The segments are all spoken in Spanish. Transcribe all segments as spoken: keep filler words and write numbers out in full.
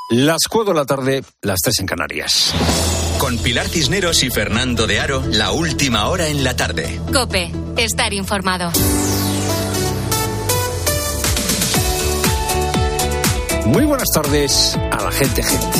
Las cuatro de la tarde, las tres en Canarias. Con Pilar Cisneros y Fernando de Aro, la última hora en la tarde. COPE, estar informado. Muy buenas tardes a la gente, gente.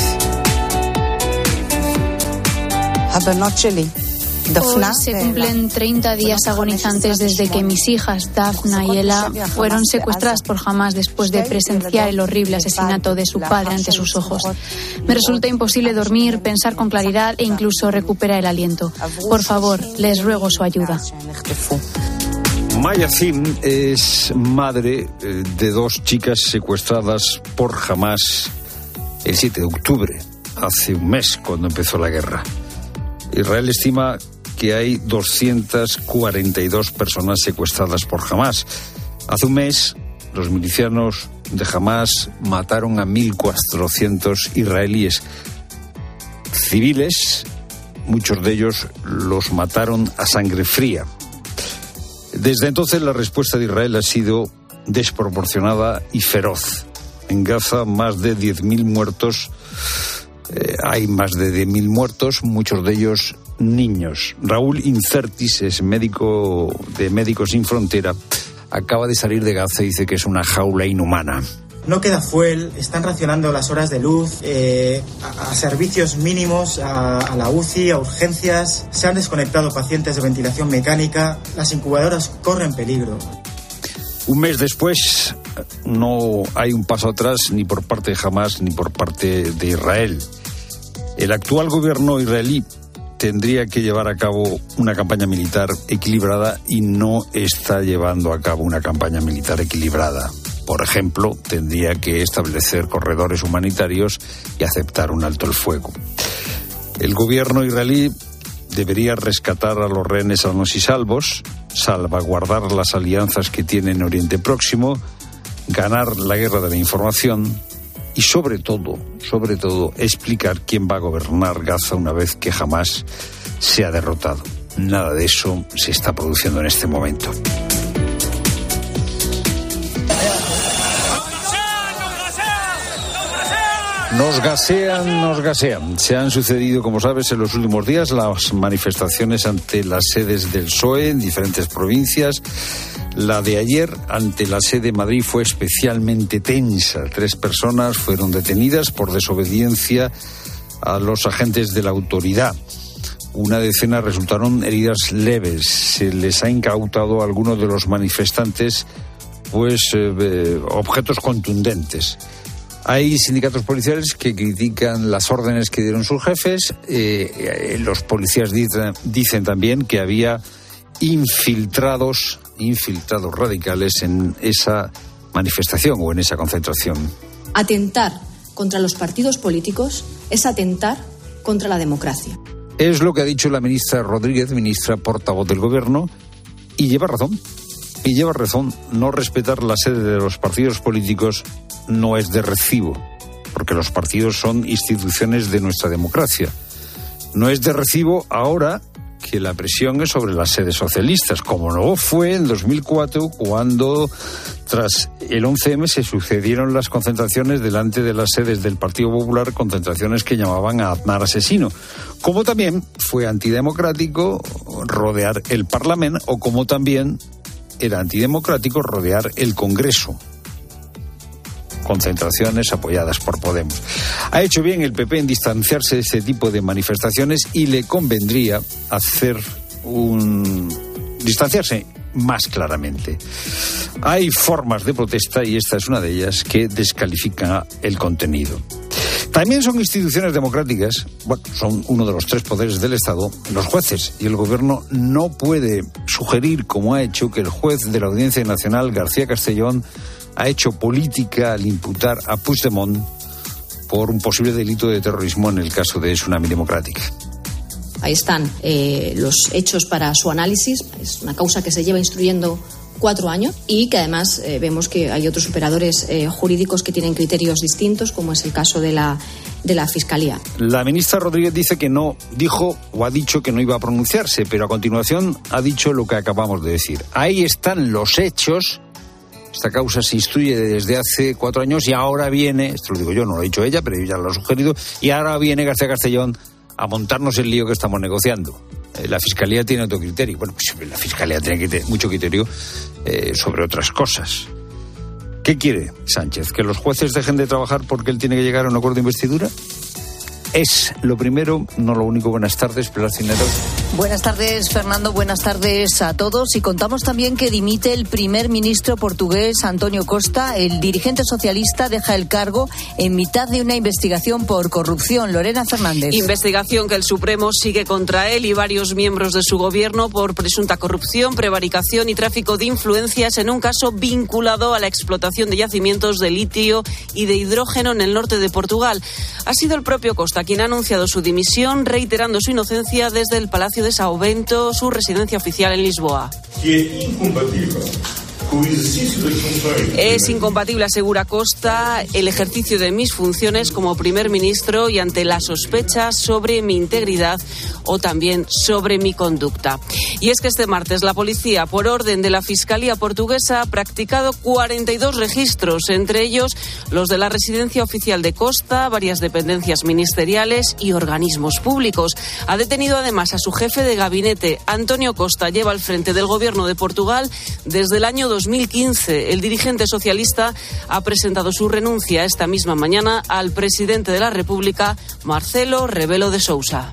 Hoy se cumplen treinta días agonizantes desde que mis hijas, Dafna y Ela, fueron secuestradas por Hamás después de presenciar el horrible asesinato de su padre ante sus ojos. Me resulta imposible dormir, pensar con claridad e incluso recuperar el aliento. Por favor, les ruego su ayuda. Maya Zim es madre de dos chicas secuestradas por Hamás el siete de octubre, hace un mes, cuando empezó la guerra. Israel estima que hay doscientas cuarenta y dos personas secuestradas por Hamás. Hace un mes, los milicianos de Hamás mataron a mil cuatrocientos israelíes civiles. Muchos de ellos los mataron a sangre fría. Desde entonces, la respuesta de Israel ha sido desproporcionada y feroz. En Gaza, más de diez mil muertos. Eh, hay más de diez mil muertos, muchos de ellos niños. Raúl Incertis es médico de Médicos Sin Frontera. Acaba de salir de Gaza y dice que es una jaula inhumana. No queda fuel, están racionando las horas de luz, eh, a, a servicios mínimos, a, a la U C I, a urgencias. Se han desconectado pacientes de ventilación mecánica. Las incubadoras corren peligro. Un mes después, no hay un paso atrás ni por parte de Hamás ni por parte de Israel. El actual gobierno israelí tendría que llevar a cabo una campaña militar equilibrada y no está llevando a cabo una campaña militar equilibrada. Por ejemplo, tendría que establecer corredores humanitarios y aceptar un alto el fuego. El gobierno israelí debería rescatar a los rehenes sanos y salvos, salvaguardar las alianzas que tiene en Oriente Próximo, ganar la guerra de la información y sobre todo, sobre todo, explicar quién va a gobernar Gaza una vez que Hamás sea derrotado. Nada de eso se está produciendo en este momento. Nos gasean, nos gasean. Se han sucedido, como sabes, en los últimos días las manifestaciones ante las sedes del P S O E en diferentes provincias. La de ayer, ante la sede de Madrid, fue especialmente tensa. Tres personas fueron detenidas por desobediencia a los agentes de la autoridad. Una decena resultaron heridas leves. Se les ha incautado a algunos de los manifestantes pues eh, objetos contundentes. Hay sindicatos policiales que critican las órdenes que dieron sus jefes. Eh, los policías dicen, dicen también que había infiltrados, infiltrados radicales en esa manifestación o en esa concentración. Atentar contra los partidos políticos es atentar contra la democracia. Es lo que ha dicho la ministra Rodríguez, ministra portavoz del Gobierno, y lleva razón. Y lleva razón, no respetar la sede de los partidos políticos no es de recibo, porque los partidos son instituciones de nuestra democracia. No es de recibo ahora que la presión es sobre las sedes socialistas, como no fue en dos mil cuatro, cuando tras el once eme se sucedieron las concentraciones delante de las sedes del Partido Popular, concentraciones que llamaban a Aznar asesino. Como también fue antidemocrático rodear el Parlamento, o como también era antidemocrático rodear el Congreso. Concentraciones apoyadas por Podemos. Ha hecho bien el P P en distanciarse de este tipo de manifestaciones y le convendría hacer un... distanciarse más claramente. Hay formas de protesta, y esta es una de ellas, que descalifican el contenido. También son instituciones democráticas, bueno, son uno de los tres poderes del Estado, los jueces, y el Gobierno no puede sugerir, como ha hecho, que el juez de la Audiencia Nacional, García Castellón, ha hecho política al imputar a Puigdemont por un posible delito de terrorismo en el caso de Tsunami Democrática. Ahí están eh, los hechos para su análisis. Es una causa que se lleva instruyendo cuatro años y que además eh, vemos que hay otros operadores eh, jurídicos que tienen criterios distintos, como es el caso de la, de la Fiscalía. La ministra Rodríguez dice que no, dijo o ha dicho que no iba a pronunciarse, pero a continuación ha dicho lo que acabamos de decir. Ahí están los hechos, Esta causa se instruye desde hace cuatro años y ahora viene, esto lo digo yo, no lo ha dicho ella, pero yo ya lo he sugerido, y ahora viene García Castellón a montarnos el lío que estamos negociando. Eh, la Fiscalía tiene otro criterio. Bueno, pues la Fiscalía tiene que tener mucho criterio eh, sobre otras cosas. ¿Qué quiere Sánchez? ¿Que los jueces dejen de trabajar porque él tiene que llegar a un acuerdo de investidura? Es lo primero, no lo único. Buenas tardes, Pilar Cisneros. Buenas tardes, Fernando. Buenas tardes a todos. Y contamos también que dimite el primer ministro portugués, António Costa. El dirigente socialista deja el cargo en mitad de una investigación por corrupción. Lorena Fernández. Investigación que el Supremo sigue contra él y varios miembros de su gobierno por presunta corrupción, prevaricación y tráfico de influencias en un caso vinculado a la explotación de yacimientos de litio y de hidrógeno en el norte de Portugal. Ha sido el propio Costa quien ha anunciado su dimisión, reiterando su inocencia desde el Palacio de São Bento, su residencia oficial en Lisboa. Es incompatible, asegura Costa, el ejercicio de mis funciones como primer ministro y ante las sospechas sobre mi integridad o también sobre mi conducta. Y es que este martes la policía, por orden de la Fiscalía portuguesa, ha practicado cuarenta y dos registros, entre ellos los de la residencia oficial de Costa, varias dependencias ministeriales y organismos públicos. Ha detenido además a su jefe de gabinete. António Costa lleva al frente del gobierno de Portugal desde el año dos mil quince. El dirigente socialista ha presentado su renuncia esta misma mañana al presidente de la República, Marcelo Rebelo de Sousa.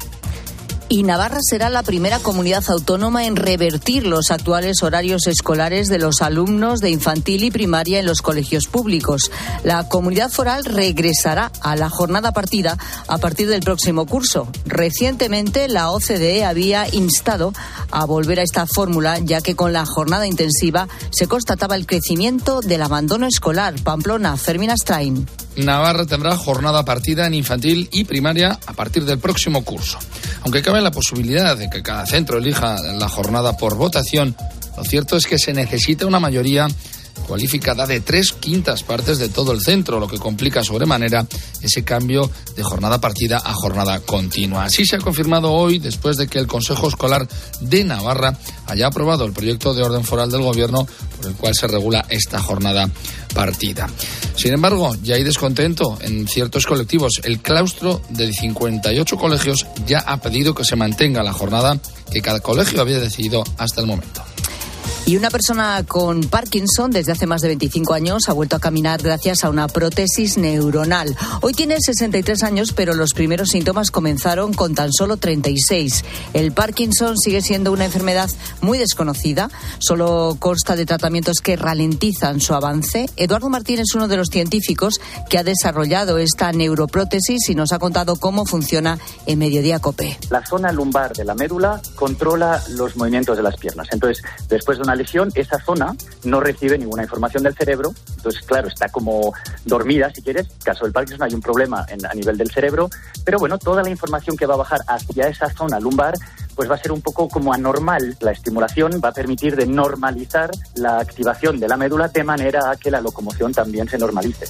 Y Navarra será la primera comunidad autónoma en revertir los actuales horarios escolares de los alumnos de infantil y primaria en los colegios públicos. La comunidad foral regresará a la jornada partida a partir del próximo curso. Recientemente la O C D E había instado a volver a esta fórmula, ya que con la jornada intensiva se constataba el crecimiento del abandono escolar. Pamplona, Fermín Astrain. Navarra tendrá jornada partida en infantil y primaria a partir del próximo curso. Aunque cabe la posibilidad de que cada centro elija la jornada por votación, lo cierto es que se necesita una mayoría cualificada de tres quintas partes de todo el centro, lo que complica sobremanera ese cambio de jornada partida a jornada continua. Así se ha confirmado hoy, después de que el Consejo Escolar de Navarra haya aprobado el proyecto de orden foral del Gobierno por el cual se regula esta jornada partida. Sin embargo, ya hay descontento en ciertos colectivos. El claustro de cincuenta y ocho colegios ya ha pedido que se mantenga la jornada que cada colegio había decidido hasta el momento. Y una persona con Parkinson desde hace más de veinticinco años ha vuelto a caminar gracias a una prótesis neuronal. Hoy tiene sesenta y tres años, pero los primeros síntomas comenzaron con tan solo treinta y seis. El Parkinson sigue siendo una enfermedad muy desconocida. Solo consta de tratamientos que ralentizan su avance. Eduardo Martín es uno de los científicos que ha desarrollado esta neuroprótesis y nos ha contado cómo funciona en Mediodía COPE. La zona lumbar de la médula controla los movimientos de las piernas. Entonces, después de una lesión, esa zona no recibe ninguna información del cerebro, entonces claro, está como dormida si quieres. En el caso del Parkinson hay un problema en, a nivel del cerebro, pero bueno, toda la información que va a bajar hacia esa zona lumbar pues va a ser un poco como anormal. La estimulación va a permitir de normalizar la activación de la médula de manera a que la locomoción también se normalice.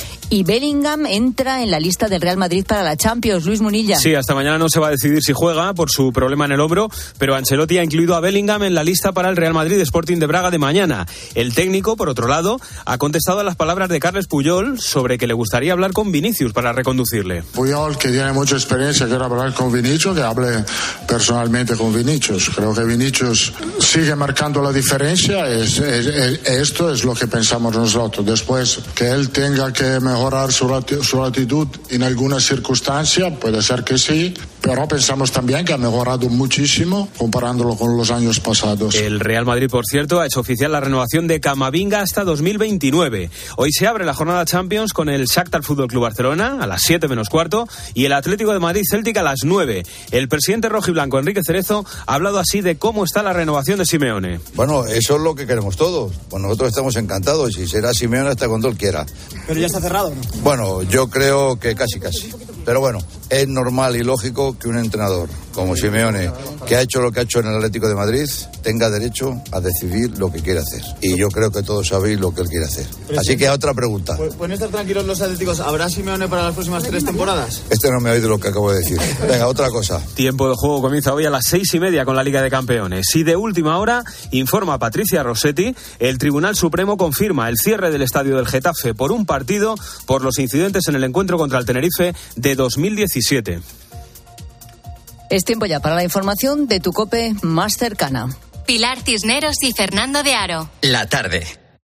Y Bellingham entra en la lista del Real Madrid para la Champions. Luis Munilla. Sí, hasta mañana no se va a decidir si juega por su problema en el hombro, pero Ancelotti ha incluido a Bellingham en la lista para el Real Madrid Sporting de Braga de mañana. El técnico, por otro lado, ha contestado a las palabras de Carles Puyol sobre que le gustaría hablar con Vinicius para reconducirle. Puyol, que tiene mucha experiencia, quiere hablar con Vinicius, que hable personalmente con Vinicius. Creo que Vinicius sigue marcando la diferencia. Es, es, es, esto es lo que pensamos nosotros. Después, que él tenga que mejorar su, su actitud en alguna circunstancia, puede ser que sí, pero pensamos también que ha mejorado muchísimo comparándolo con los años pasados. El Real Madrid, por cierto, ha hecho oficial la renovación de Camavinga hasta dos mil veintinueve. Hoy se abre la jornada Champions con el Shakhtar Fútbol Club Barcelona a las siete menos cuarto y el Atlético de Madrid Celtic a las nueve. El presidente rojiblanco, Enrique Cerezo, ha hablado así de cómo está la renovación de Simeone. Bueno, eso es lo que queremos todos. Pues nosotros estamos encantados y será Simeone hasta cuando él quiera. Pero ya está cerrado, ¿no? Bueno, yo creo que casi casi. Pero bueno, es normal y lógico que un entrenador como Simeone, que ha hecho lo que ha hecho en el Atlético de Madrid, tenga derecho a decidir lo que quiere hacer. Y yo creo que todos sabéis lo que él quiere hacer. Así que otra pregunta. ¿Pueden estar tranquilos los atléticos? ¿Habrá Simeone para las próximas tres temporadas? Este no me ha oído lo que acabo de decir. Venga, otra cosa. Tiempo de juego comienza hoy a las seis y media con la Liga de Campeones. Y de última hora, informa Patricia Rossetti, el Tribunal Supremo confirma el cierre del estadio del Getafe por un partido por los incidentes en el encuentro contra el Tenerife de dos mil diecisiete. Es tiempo ya para la información de tu COPE más cercana. Pilar Cisneros y Fernando de Aro. La tarde.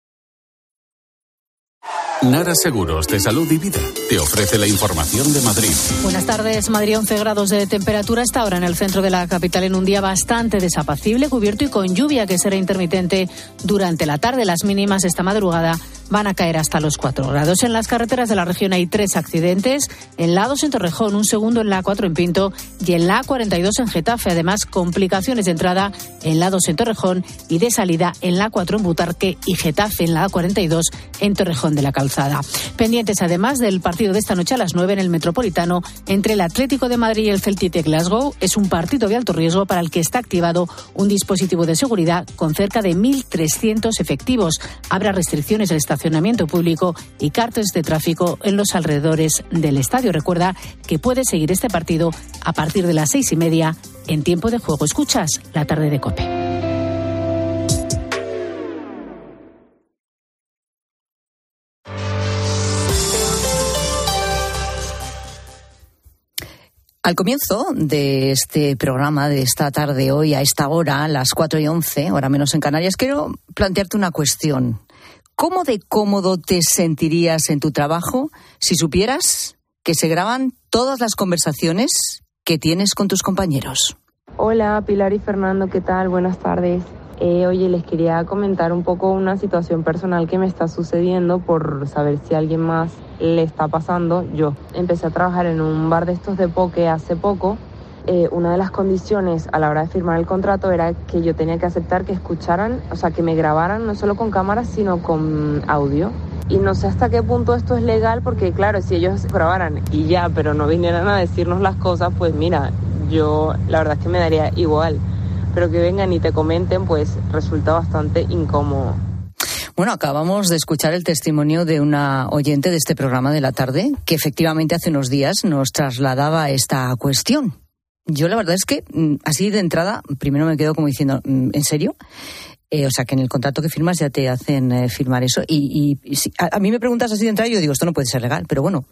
Nara Seguros de Salud y Vida te ofrece la información de Madrid. Buenas tardes. Madrid, once grados de temperatura hasta ahora en el centro de la capital, en un día bastante desapacible, cubierto y con lluvia que será intermitente durante la tarde. Las mínimas esta madrugada van a caer hasta los cuatro grados. En las carreteras de la región hay tres accidentes. En la A dos en Torrejón, un segundo en la A cuatro en Pinto y en la A cuarenta y dos en Getafe. Además, complicaciones de entrada en la A dos en Torrejón y de salida en la A cuatro en Butarque y Getafe en la A cuarenta y dos en Torrejón de la Calzada. Pendientes además del partido de esta noche a las nueve en el Metropolitano entre el Atlético de Madrid y el Celtic de Glasgow. Es un partido de alto riesgo para el que está activado un dispositivo de seguridad con cerca de mil trescientos efectivos. Habrá restricciones al estacionamiento público y carteles de tráfico en los alrededores del estadio. Recuerda que puedes seguir este partido a partir de las seis y media en tiempo de juego. Escuchas La Tarde de COPE. Al comienzo de este programa, de esta tarde, hoy, a esta hora, a las cuatro y once, hora menos en Canarias, quiero plantearte una cuestión. ¿Cómo de cómodo te sentirías en tu trabajo si supieras que se graban todas las conversaciones que tienes con tus compañeros? Hola, Pilar y Fernando, ¿qué tal? Buenas tardes. Eh, oye, les quería comentar un poco una situación personal que me está sucediendo por saber si a alguien más le está pasando. Yo empecé a trabajar en un bar de estos de poke hace poco. Eh, una de las condiciones a la hora de firmar el contrato era que yo tenía que aceptar que escucharan, o sea, que me grabaran no solo con cámaras, sino con audio. Y no sé hasta qué punto esto es legal, porque claro, si ellos grabaran y ya, pero no vinieran a decirnos las cosas, pues mira, yo la verdad es que me daría igual. Pero que vengan y te comenten, pues resulta bastante incómodo. Bueno, acabamos de escuchar el testimonio de una oyente de este programa de la tarde, que efectivamente hace unos días nos trasladaba esta cuestión. Yo la verdad es que, así de entrada, primero me quedo como diciendo, ¿en serio? Eh, o sea, que en el contrato que firmas ya te hacen eh, firmar eso. Y, y, y si, a, a mí me preguntas así de entrada y yo digo, esto no puede ser legal, pero bueno...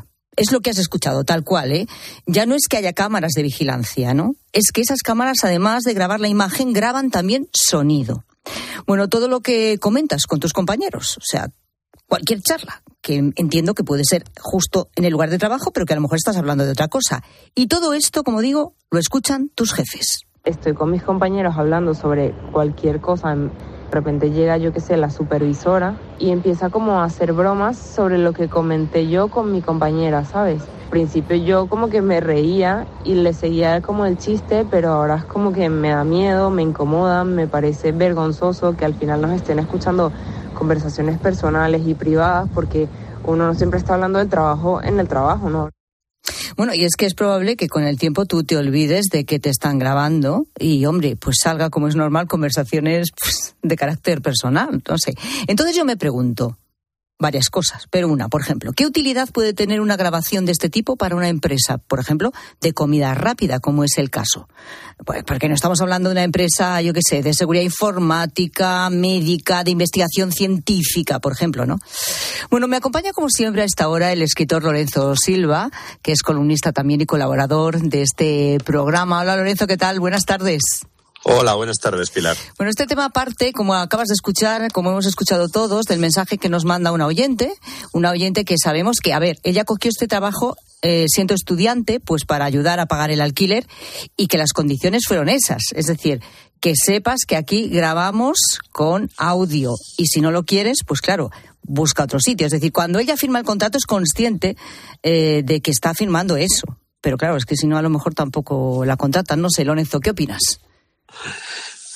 Es lo que has escuchado, tal cual, ¿eh? Ya no es que haya cámaras de vigilancia, ¿no? Es que esas cámaras, además de grabar la imagen, graban también sonido. Bueno, todo lo que comentas con tus compañeros, o sea, cualquier charla, que entiendo que puede ser justo en el lugar de trabajo, pero que a lo mejor estás hablando de otra cosa. Y todo esto, como digo, lo escuchan tus jefes. Estoy con mis compañeros hablando sobre cualquier cosa. De repente llega, yo qué sé, la supervisora y empieza como a hacer bromas sobre lo que comenté yo con mi compañera, ¿sabes? Al principio yo como que me reía y le seguía como el chiste, pero ahora es como que me da miedo, me incomoda, me parece vergonzoso que al final nos estén escuchando conversaciones personales y privadas, porque uno no siempre está hablando del trabajo en el trabajo, ¿no? Bueno, y es que es probable que con el tiempo tú te olvides de que te están grabando y, hombre, pues salga, como es normal, conversaciones pues, de carácter personal, no sé. Entonces yo me pregunto varias cosas, pero una, por ejemplo, ¿qué utilidad puede tener una grabación de este tipo para una empresa, por ejemplo, de comida rápida, como es el caso? Pues porque no estamos hablando de una empresa, yo qué sé, de seguridad informática, médica, de investigación científica, por ejemplo, ¿no? Bueno, me acompaña como siempre a esta hora el escritor Lorenzo Silva, que es columnista también y colaborador de este programa. Hola, Lorenzo, ¿qué tal? Buenas tardes. Hola, buenas tardes, Pilar. Bueno, este tema parte, como acabas de escuchar, como hemos escuchado todos, del mensaje que nos manda una oyente, una oyente que sabemos que, a ver, ella cogió este trabajo eh, siendo estudiante, pues para ayudar a pagar el alquiler, y que las condiciones fueron esas. Es decir, que sepas que aquí grabamos con audio, y si no lo quieres, pues claro, busca otro sitio. Es decir, cuando ella firma el contrato es consciente eh, de que está firmando eso. Pero claro, es que si no, a lo mejor tampoco la contratan. No sé, Lorenzo, ¿qué opinas?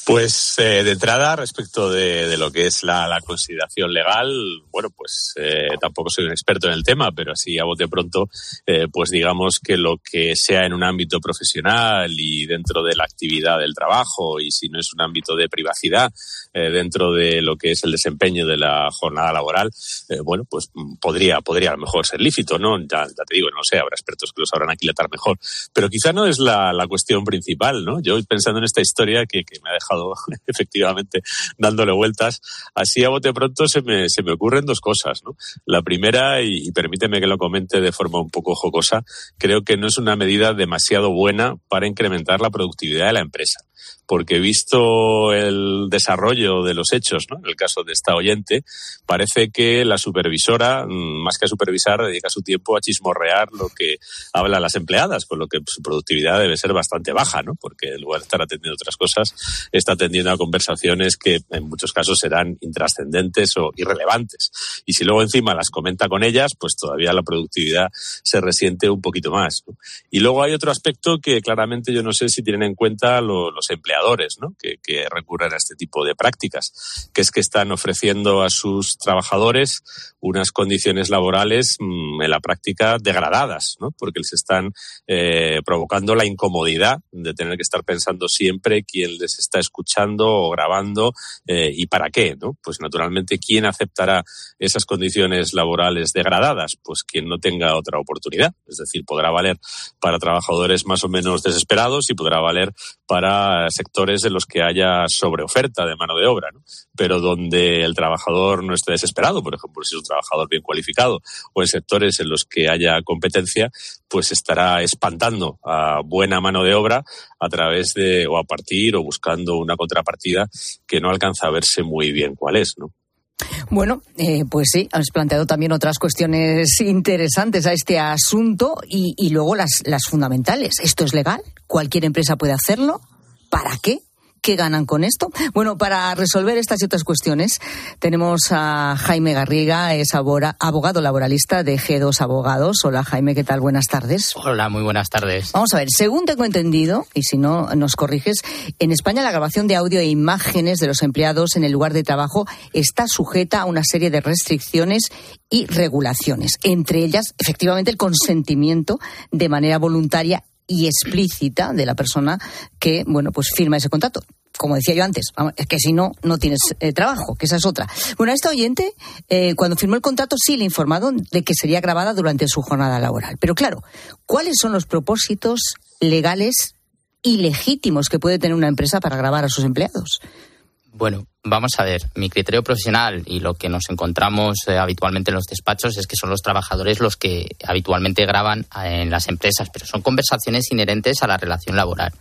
Pues eh, de entrada, respecto de, de lo que es la, la consideración legal, bueno, pues eh, tampoco soy un experto en el tema, pero así a bote pronto, eh, pues digamos que lo que sea en un ámbito profesional y dentro de la actividad del trabajo, y si no es un ámbito de privacidad, eh, dentro de lo que es el desempeño de la jornada laboral, eh, bueno, pues podría, podría a lo mejor ser lícito, ¿no? Ya, ya te digo, no sé, habrá expertos que lo sabrán aquilatar mejor, pero quizá no es la, la cuestión principal, ¿no? Yo pensando en esta historia que, que me ha dejado efectivamente dándole vueltas, así a bote pronto se me, se me ocurren dos cosas, ¿no? La primera, y, y permíteme que lo comente de forma un poco jocosa, creo que no es una medida demasiado buena para incrementar la productividad de la empresa. Porque visto el desarrollo de los hechos, ¿no? En el caso de esta oyente, parece que la supervisora, más que a supervisar, dedica su tiempo a chismorrear lo que hablan las empleadas, con lo que su productividad debe ser bastante baja, ¿no? Porque en lugar de estar atendiendo otras cosas, está atendiendo a conversaciones que en muchos casos serán intrascendentes o irrelevantes. Y si luego encima las comenta con ellas, pues todavía la productividad se resiente un poquito más, ¿no? Y luego hay otro aspecto que claramente yo no sé si tienen en cuenta lo, los empleadores, ¿no? Que, que recurren a este tipo de prácticas, que es que están ofreciendo a sus trabajadores unas condiciones laborales mmm, en la práctica degradadas, ¿no? Porque les están eh, provocando la incomodidad de tener que estar pensando siempre quién les está escuchando o grabando eh, y para qué, ¿no? Pues naturalmente, ¿quién aceptará esas condiciones laborales degradadas? Pues quien no tenga otra oportunidad. Es decir, podrá valer para trabajadores más o menos desesperados y podrá valer para sectores en los que haya sobreoferta de mano de obra, ¿no? Pero donde el trabajador no esté desesperado, por ejemplo, si es un trabajador bien cualificado, o en sectores en los que haya competencia, pues estará espantando a buena mano de obra a través de, o a partir, o buscando una contrapartida que no alcanza a verse muy bien cuál es, ¿no? Bueno, eh, pues sí, has planteado también otras cuestiones interesantes a este asunto y, y luego las, las fundamentales. ¿Esto es legal? ¿Cualquier empresa puede hacerlo? ¿Para qué? ¿Qué ganan con esto? Bueno, para resolver estas y otras cuestiones tenemos a Jaime Garriga, es abogado laboralista de G dos Abogados. Hola Jaime, ¿qué tal? Buenas tardes. Hola, muy buenas tardes. Vamos a ver, según tengo entendido, y si no nos corriges, en España la grabación de audio e imágenes de los empleados en el lugar de trabajo está sujeta a una serie de restricciones y regulaciones, entre ellas, efectivamente, el consentimiento de manera voluntaria y explícita de la persona que, bueno, pues firma ese contrato. Como decía yo antes, es que si no, no tienes eh, trabajo, que esa es otra. Bueno, a esta oyente, eh, cuando firmó el contrato, sí le informaron de que sería grabada durante su jornada laboral. Pero claro, ¿cuáles son los propósitos legales y legítimos que puede tener una empresa para grabar a sus empleados? Bueno, vamos a ver, mi criterio profesional y lo que nos encontramos eh, habitualmente en los despachos es que son los trabajadores los que habitualmente graban en las empresas, pero son conversaciones inherentes a la relación laboral.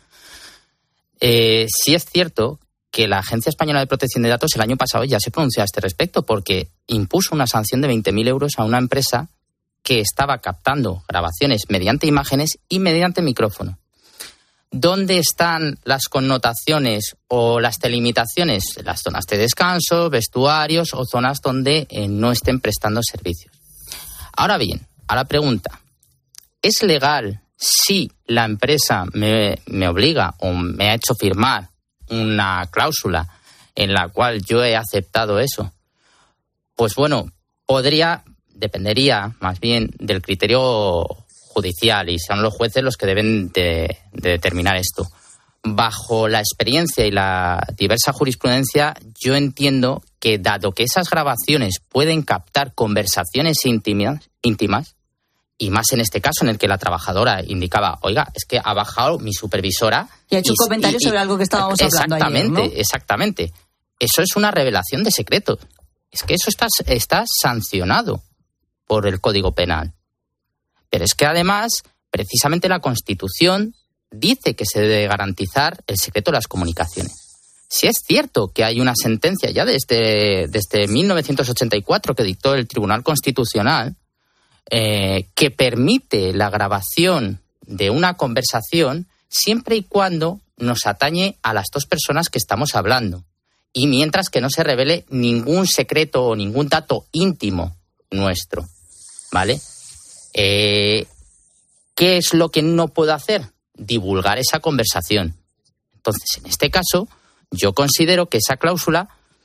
Eh, sí es cierto que la Agencia Española de Protección de Datos el año pasado ya se pronunció a este respecto porque impuso una sanción de veinte mil euros a una empresa que estaba captando grabaciones mediante imágenes y mediante micrófono. ¿Dónde están las connotaciones o las delimitaciones? Las zonas de descanso, vestuarios o zonas donde eh, no estén prestando servicios. Ahora bien, a la pregunta, ¿es legal si la empresa me, me obliga o me ha hecho firmar una cláusula en la cual yo he aceptado eso? Pues bueno, podría, dependería más bien del criterio judicial y son los jueces los que deben de, de determinar esto. Bajo la experiencia y la diversa jurisprudencia, yo entiendo que dado que esas grabaciones pueden captar conversaciones íntimas, íntimas y más en este caso en el que la trabajadora indicaba, oiga, es que ha bajado mi supervisora y ha hecho y, un comentario y, sobre algo que estábamos hablando ayer, ¿no? Exactamente, exactamente. Eso es una revelación de secreto. Es que eso está, está sancionado por el Código Penal. Pero es que además, precisamente la Constitución dice que se debe garantizar el secreto de las comunicaciones. Si es cierto que hay una sentencia ya desde, desde mil novecientos ochenta y cuatro que dictó el Tribunal Constitucional eh, que permite la grabación de una conversación siempre y cuando nos atañe a las dos personas que estamos hablando y mientras que no se revele ningún secreto o ningún dato íntimo nuestro, ¿vale? Eh, ¿Qué es lo que no puedo hacer? Divulgar esa conversación. Entonces, en este caso, Yo considero que esa cláusula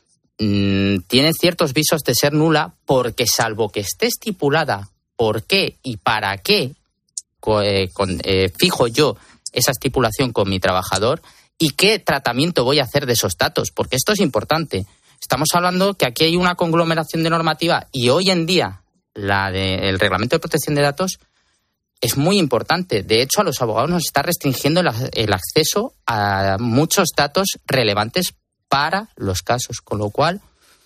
mmm, tiene ciertos visos de ser nula porque, salvo que esté estipulada por qué y para qué eh, con, eh, fijo yo esa estipulación con mi trabajador y qué tratamiento voy a hacer de esos datos, porque esto es importante. Estamos hablando que aquí hay una conglomeración de normativa y hoy en día la de, el Reglamento de Protección de Datos es muy importante. De hecho, a los abogados nos está restringiendo el, el acceso a muchos datos relevantes para los casos, con lo cual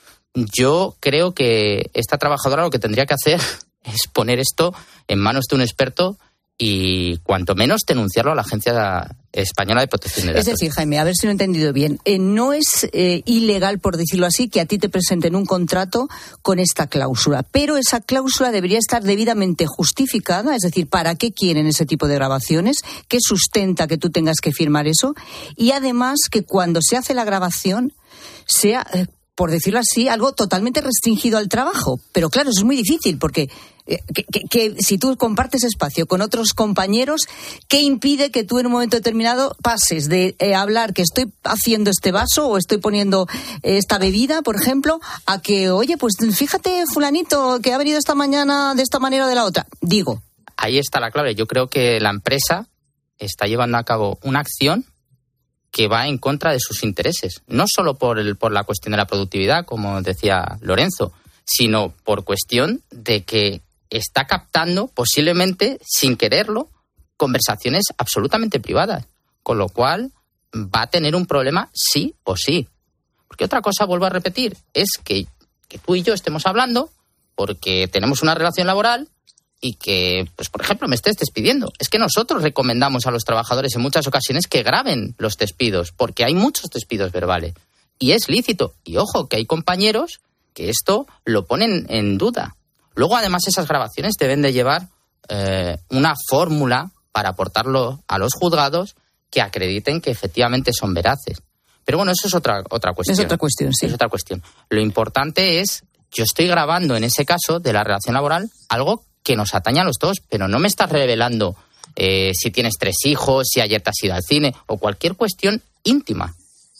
yo creo que esta trabajadora lo que tendría que hacer es poner esto en manos de un experto y cuanto menos denunciarlo a la Agencia Española de Protección de Datos. Es decir, Jaime, a ver si lo he entendido bien, eh, no es eh, ilegal, por decirlo así, que a ti te presenten un contrato con esta cláusula, pero esa cláusula debería estar debidamente justificada, es decir, ¿para qué quieren ese tipo de grabaciones? ¿Qué sustenta que tú tengas que firmar eso? Y además que cuando se hace la grabación sea, eh, por decirlo así, algo totalmente restringido al trabajo. Pero claro, eso es muy difícil porque Que, que, que si tú compartes espacio con otros compañeros, ¿qué impide que tú en un momento determinado pases de eh, hablar que estoy haciendo este vaso o estoy poniendo eh, esta bebida, por ejemplo, a que, oye, pues fíjate, fulanito, que ha venido esta mañana de esta manera o de la otra? Digo. Ahí está la clave. Yo creo que la empresa está llevando a cabo una acción que va en contra de sus intereses. No solo por, el, por la cuestión de la productividad, como decía Lorenzo, sino por cuestión de que está captando, posiblemente sin quererlo, conversaciones absolutamente privadas, con lo cual va a tener un problema sí o sí. Porque otra cosa, vuelvo a repetir, es que, que tú y yo estemos hablando porque tenemos una relación laboral y que, pues por ejemplo, me estés despidiendo. Es que nosotros recomendamos a los trabajadores en muchas ocasiones que graben los despidos, porque hay muchos despidos verbales. Y es lícito. Y ojo, que hay compañeros que esto lo ponen en duda. Luego, además, esas grabaciones deben de llevar eh, una fórmula para aportarlo a los juzgados que acrediten que efectivamente son veraces. Pero bueno, eso es otra otra cuestión. Es otra cuestión, sí. Es otra cuestión. Lo importante es, yo estoy grabando en ese caso de la relación laboral algo que nos atañe a los dos, pero no me estás revelando eh, si tienes tres hijos, si ayer te has ido al cine o cualquier cuestión íntima.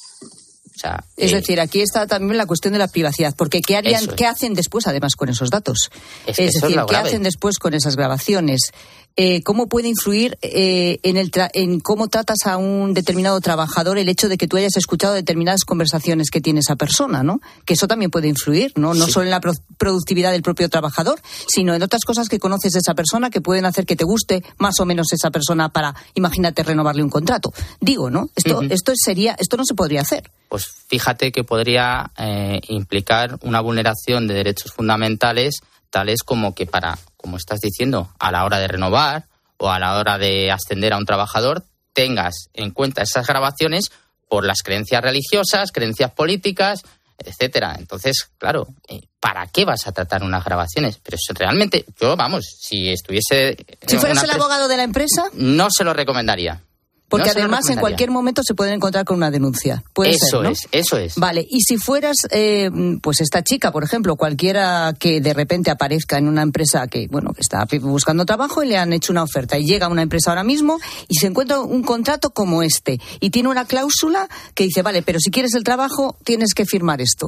O sea, es eh, decir, aquí está también la cuestión de la privacidad, porque ¿qué, harían, ¿qué hacen después, además, con esos datos? Es, es decir, es ¿qué hacen después con esas grabaciones? Eh, ¿Cómo puede influir eh, en, el tra- en cómo tratas a un determinado trabajador el hecho de que tú hayas escuchado determinadas conversaciones que tiene esa persona, ¿no? Que eso también puede influir, ¿no? No sí. solo en la pro- productividad del propio trabajador, sino en otras cosas que conoces de esa persona que pueden hacer que te guste más o menos esa persona para, imagínate, renovarle un contrato. Digo, ¿no? Esto, uh-huh. esto sería, esto no se podría hacer. Pues fíjate que podría eh, implicar una vulneración de derechos fundamentales tales como que para, como estás diciendo, a la hora de renovar o a la hora de ascender a un trabajador, tengas en cuenta esas grabaciones por las creencias religiosas, creencias políticas, etcétera. Entonces, claro, ¿para qué vas a tratar unas grabaciones? Pero eso realmente, yo, vamos, si estuviese... Si fueras el abogado de la empresa... No se lo recomendaría. Porque no además en cualquier momento se pueden encontrar con una denuncia. Puede eso ser, ¿no? es, eso es. Vale, y si fueras, eh, pues esta chica, por ejemplo, cualquiera que de repente aparezca en una empresa que, bueno, que está buscando trabajo y le han hecho una oferta y llega a una empresa ahora mismo y se encuentra un contrato como este y tiene una cláusula que dice, vale, pero si quieres el trabajo tienes que firmar esto.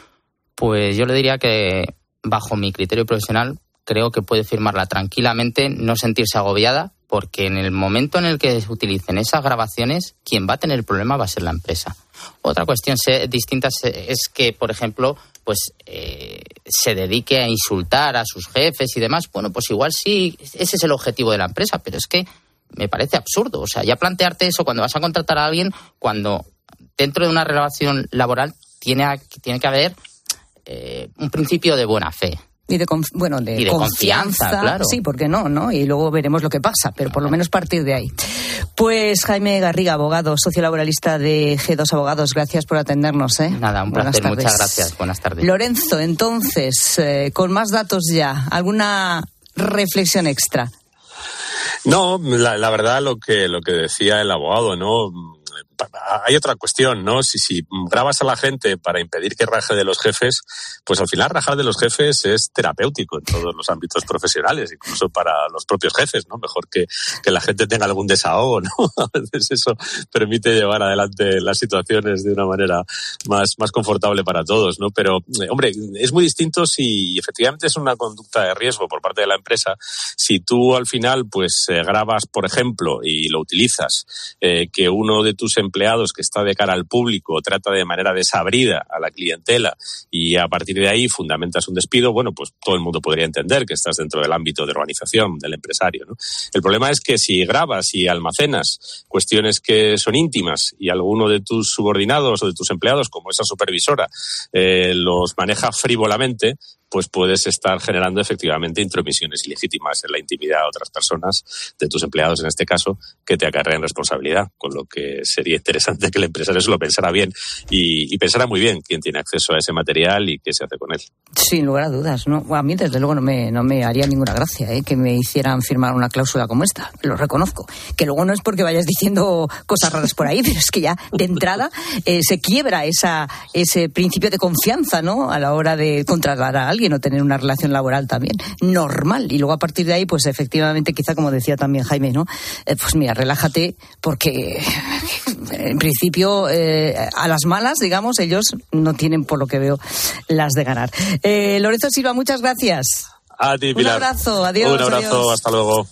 Pues yo le diría que, bajo mi criterio profesional, creo que puede firmarla tranquilamente, no sentirse agobiada, porque en el momento en el que se utilicen esas grabaciones, quien va a tener el problema va a ser la empresa. Otra cuestión distinta es que, por ejemplo, pues eh, se dedique a insultar a sus jefes y demás. Bueno, pues igual sí, ese es el objetivo de la empresa, pero es que me parece absurdo. O sea, ya plantearte eso cuando vas a contratar a alguien, cuando dentro de una relación laboral tiene, tiene que haber eh, un principio de buena fe. Y de, conf- bueno, de, y de confianza, confianza, claro. Sí, ¿por qué no, no? Y luego veremos lo que pasa, pero por lo menos partir de ahí. Pues Jaime Garriga, abogado, socio laboralista de G dos Abogados, gracias por atendernos, ¿eh? Nada, un placer, muchas gracias. Buenas tardes. Lorenzo, entonces, eh, con más datos ya, ¿alguna reflexión extra? No, la, la verdad lo que lo que decía el abogado, ¿no? hay otra cuestión, ¿no? Si, si grabas a la gente para impedir que raje de los jefes, pues al final rajar de los jefes es terapéutico en todos los ámbitos profesionales, incluso para los propios jefes, ¿no? Mejor que, que la gente tenga algún desahogo, ¿no? A veces eso permite llevar adelante las situaciones de una manera más, más confortable para todos, ¿no? Pero, hombre, es muy distinto si efectivamente es una conducta de riesgo por parte de la empresa. Si tú al final, pues, eh, grabas, por ejemplo, y lo utilizas, eh, que uno de tus empleados que está de cara al público trata de manera desabrida a la clientela y a partir de ahí fundamentas un despido, bueno, pues todo el mundo podría entender que estás dentro del ámbito de organización del empresario, ¿no? El problema es que si grabas y almacenas cuestiones que son íntimas y alguno de tus subordinados o de tus empleados, como esa supervisora, eh, los maneja frívolamente, pues puedes estar generando efectivamente intromisiones ilegítimas en la intimidad de otras personas, de tus empleados en este caso, que te acarrean responsabilidad, con lo que sería interesante que el empresario se lo pensara bien y, y pensara muy bien quién tiene acceso a ese material y qué se hace con él. Sin lugar a dudas, ¿no? Bueno, a mí desde luego no me, no me haría ninguna gracia, ¿eh? Que me hicieran firmar una cláusula como esta, lo reconozco. Que luego no es porque vayas diciendo cosas raras por ahí, pero es que ya de entrada eh, se quiebra esa, ese principio de confianza, ¿no? A la hora de contratar a alguien o tener una relación laboral también normal, y luego a partir de ahí pues efectivamente, quizá como decía también Jaime, ¿no? Eh, pues mira, relájate, porque en principio eh, a las malas, digamos, ellos no tienen, por lo que veo, las de ganar. eh, Lorenzo Silva, muchas gracias. A ti, Pilar. Un abrazo, adiós. Un abrazo, adiós. hasta luego.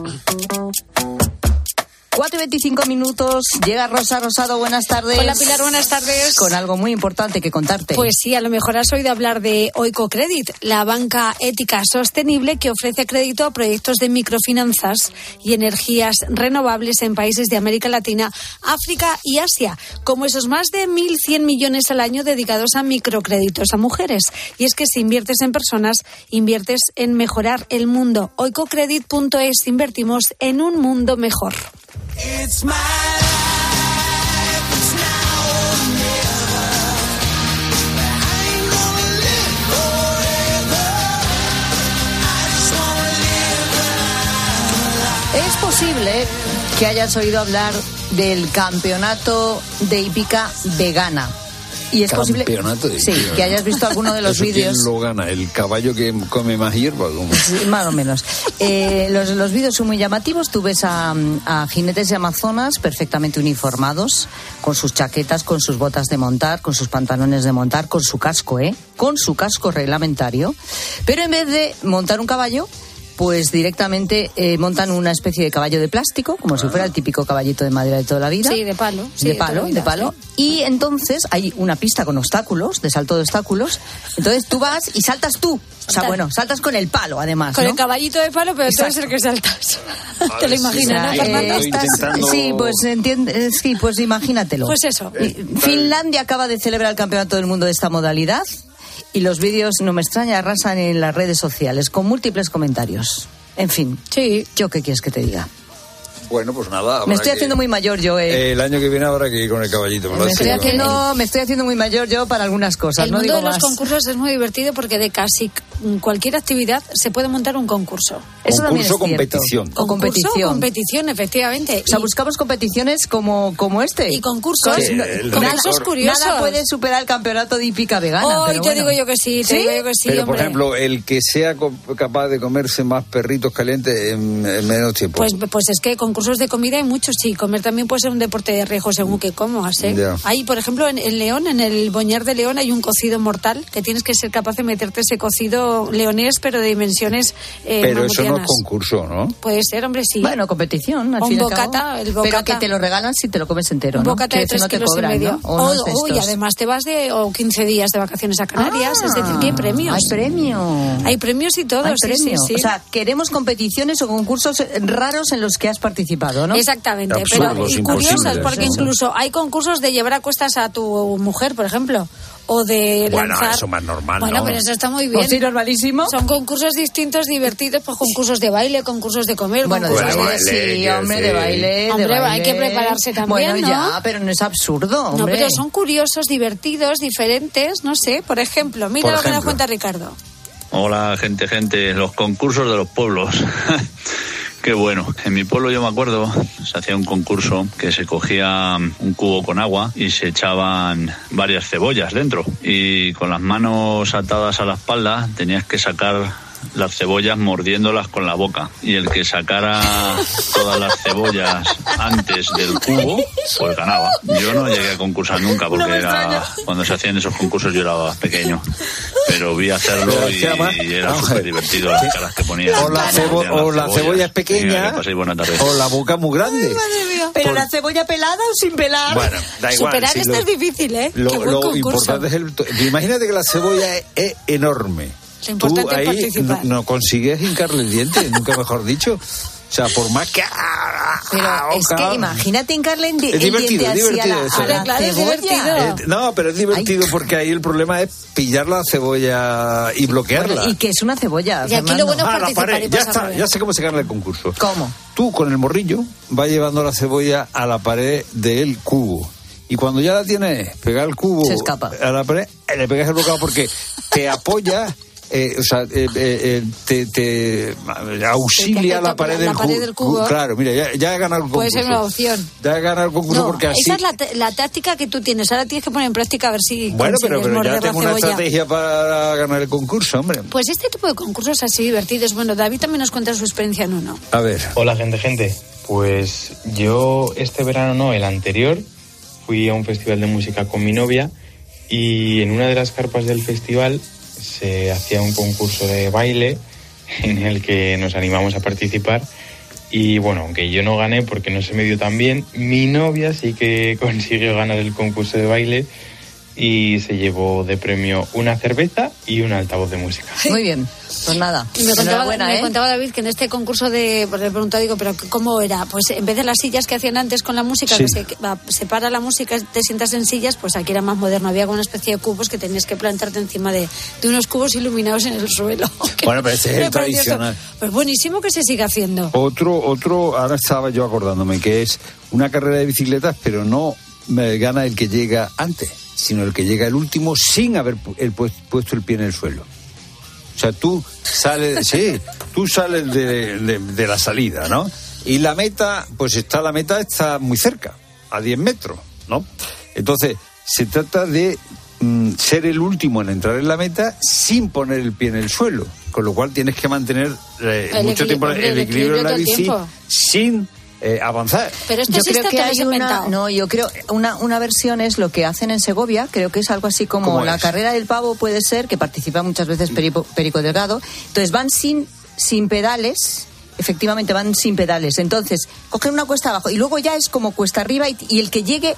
cuatro y veinticinco minutos, llega Rosa Rosado, buenas tardes. Hola Pilar, buenas tardes. Con algo muy importante que contarte. Pues sí, a lo mejor has oído hablar de Oikocredit, la banca ética sostenible que ofrece crédito a proyectos de microfinanzas y energías renovables en países de América Latina, África y Asia, como esos más de mil cien millones al año dedicados a microcréditos a mujeres. Y es que si inviertes en personas, inviertes en mejorar el mundo. Oikocredit punto es, invertimos en un mundo mejor. It's my life, it's now or never. I ain't gonna live forever. I just wanna live. Es posible que hayas oído hablar del campeonato de hípica vegana. Y es posible de sí, que hayas visto alguno de los vídeos. ¿Quién lo gana? ¿El caballo que come más hierba? Sí, más o menos. Eh, los, los vídeos son muy llamativos. Tú ves a, a jinetes de Amazonas perfectamente uniformados, con sus chaquetas, con sus botas de montar, con sus pantalones de montar, con su casco, ¿eh? Con su casco reglamentario. Pero en vez de montar un caballo, pues directamente eh, montan una especie de caballo de plástico, como ah. si fuera el típico caballito de madera de toda la vida. Sí, de palo. Sí, de palo, de, vida, de palo. Sí. Y entonces hay una pista con obstáculos, de salto de obstáculos. Entonces tú vas y saltas tú. O sea, bueno, saltas con el palo, además, Con ¿no? el caballito de palo, pero tú eres el que saltas. Te lo imaginas, ¿no, Fernando? Eh, estás... Sí, pues entiende... sí, pues imagínatelo. Pues eso. Finlandia acaba de celebrar el Campeonato del Mundo de esta modalidad. Y los vídeos, no me extraña, arrasan en las redes sociales con múltiples comentarios. En fin, sí. ¿Yo qué quieres que te diga? Bueno, pues nada. Me estoy que, haciendo muy mayor yo, eh. El año que viene habrá que ir con el caballito. Me, me, estoy haciendo, me estoy haciendo muy mayor yo para algunas cosas. El no mundo digo de los más. concursos es muy divertido porque de casi cualquier actividad se puede montar un concurso. Eso concurso o competición. O competición. competición, efectivamente. O sea, buscamos competiciones como, como este. Y concursos, sí, concursos curiosos. Nada puede superar el campeonato de hípica vegana. Oh, pero te bueno. digo yo que sí, te ¿Sí? digo yo que sí, Pero, hombre. por ejemplo, el que sea capaz de comerse más perritos calientes en, en menos tiempo. Pues, pues es que concursos de comida hay muchos, sí. Comer también puede ser un deporte de riesgo según que comas, ¿eh? Yeah. Hay, por ejemplo, en, en León, en el Boñar de León, hay un cocido mortal que tienes que ser capaz de meterte ese cocido leonés, pero de dimensiones eh, Pero eso no es mamutianas. concurso, ¿no? Puede ser, hombre, sí. Bueno, competición, al un fin y al bocata, cabo. el bocata. Pero que te lo regalan si te lo comes entero, Un ¿no? bocata Que de tres no te kilos cobran, y medio. ¿no? O, O, no es o, y además te vas de o quince días de vacaciones a Canarias, ah, es decir, que hay premios. Hay premios. Hay premios y todo, Hay sí, premios. sí, sí. O sea, queremos competiciones o concursos raros en los que has participado, ¿no? Exactamente, Absurdos, pero y curiosos, porque sí. incluso hay concursos de llevar a cuestas a tu mujer, por ejemplo, o de bueno, lanzar... eso más normal, Bueno, ¿no? pero eso está muy bien. Pues sí, normalísimo. Son concursos distintos, divertidos, pues concursos de baile, concursos de comer, bueno, concursos de baile, de... sí, hombre, de baile, Hombre, de baile. hay que prepararse también, bueno, ¿no? ya, pero no es absurdo, hombre. No, pero son curiosos, divertidos, diferentes, no sé. Por ejemplo, mira por lo ejemplo. que nos cuenta Ricardo. Hola, gente, gente, los concursos de los pueblos. Qué bueno. En mi pueblo yo me acuerdo, se hacía un concurso que se cogía un cubo con agua y se echaban varias cebollas dentro. Y con las manos atadas a la espalda tenías que sacar las cebollas mordiéndolas con la boca. Y el que sacara todas las cebollas antes del cubo, pues ganaba. Yo no llegué a concursar nunca porque era cuando se hacían esos concursos yo era pequeño. Pero vi hacerlo y, y era súper divertido las caras que ponían. O la, cebo o la cebolla es pequeña o la boca muy grande. Pero Por... la cebolla pelada o sin pelar. Bueno, da igual. Superar si esto lo, es difícil, ¿eh? Lo, Qué buen lo concurso. importante es el... Imagínate que la cebolla es, es enorme. Lo importante Tú es ahí participar. no, no consigues hincarle el diente, nunca mejor dicho. O sea, por más que... Pero es que imagínate hincarle el, es divertido, el diente divertido así a la, a la claro, es divertido. Eh, no, pero es divertido Ay. porque ahí el problema es pillar la cebolla y bloquearla. Bueno, y que es una cebolla, Y aquí lo bueno es ah, participar y ya pasarlo está, bien. ya sé cómo se gana el concurso. ¿Cómo? Tú con el morrillo vas llevando la cebolla a la pared del cubo. Y cuando ya la tienes pegada al cubo se escapa. A la pared, le pegas el bocado porque te apoya... Eh, o sea, eh, eh, te, te auxilia la pared, la del, pared del cubo. Claro, mira, ya, ya he ganado el concurso. Puede ser una opción. Ya he ganado el concurso No, porque así... esa es la, la táctica que tú tienes. Ahora tienes que poner en práctica a ver si Bueno, pero, pero ya tengo una cebolla. estrategia para ganar el concurso, hombre. Pues este tipo de concursos así divertidos. Bueno, David también nos cuenta su experiencia en uno. A ver. Hola, gente, gente. Pues yo este verano no, el anterior, fui a un festival de música con mi novia y en una de las carpas del festival se hacía un concurso de baile en el que nos animamos a participar y bueno, aunque yo no gané porque no se me dio tan bien, mi novia sí que consiguió ganar el concurso de baile y se llevó de premio una cerveza y un altavoz de música. Muy bien, pues nada. Y me contaba, buena, me ¿eh? contaba David que en este concurso de... Pues le preguntaba, digo, ¿pero cómo era? Pues en vez de las sillas que hacían antes con la música, sí. que se va, separa la música, te sientas en sillas, pues aquí era más moderno. Había como una especie de cubos que tenías que plantarte encima de, de unos cubos iluminados en el suelo. Bueno, pero ese es el tradicional. Pues buenísimo que se siga haciendo. Otro, otro, ahora estaba yo acordándome, que es una carrera de bicicletas, pero no me gana el que llega antes, sino el que llega el último sin haber el puesto el pie en el suelo. O sea, tú sales, sí, tú sales de, de, de la salida, ¿no? Y la meta, pues está la meta está muy cerca, a diez metros, ¿no? Entonces, se trata de mm, ser el último en entrar en la meta sin poner el pie en el suelo, con lo cual tienes que mantener eh, mucho tiempo el, el equilibrio de la bici sin eh, avanzar. Pero esto yo existe, creo que te lo has hay una, inventado. no, yo creo una una versión es lo que hacen en Segovia, creo que es algo así como la es? carrera del pavo, puede ser, que participa muchas veces Perico, Perico Delgado. Entonces van sin sin pedales. Efectivamente van sin pedales, entonces cogen una cuesta abajo y luego ya es como cuesta arriba y, y el que llegue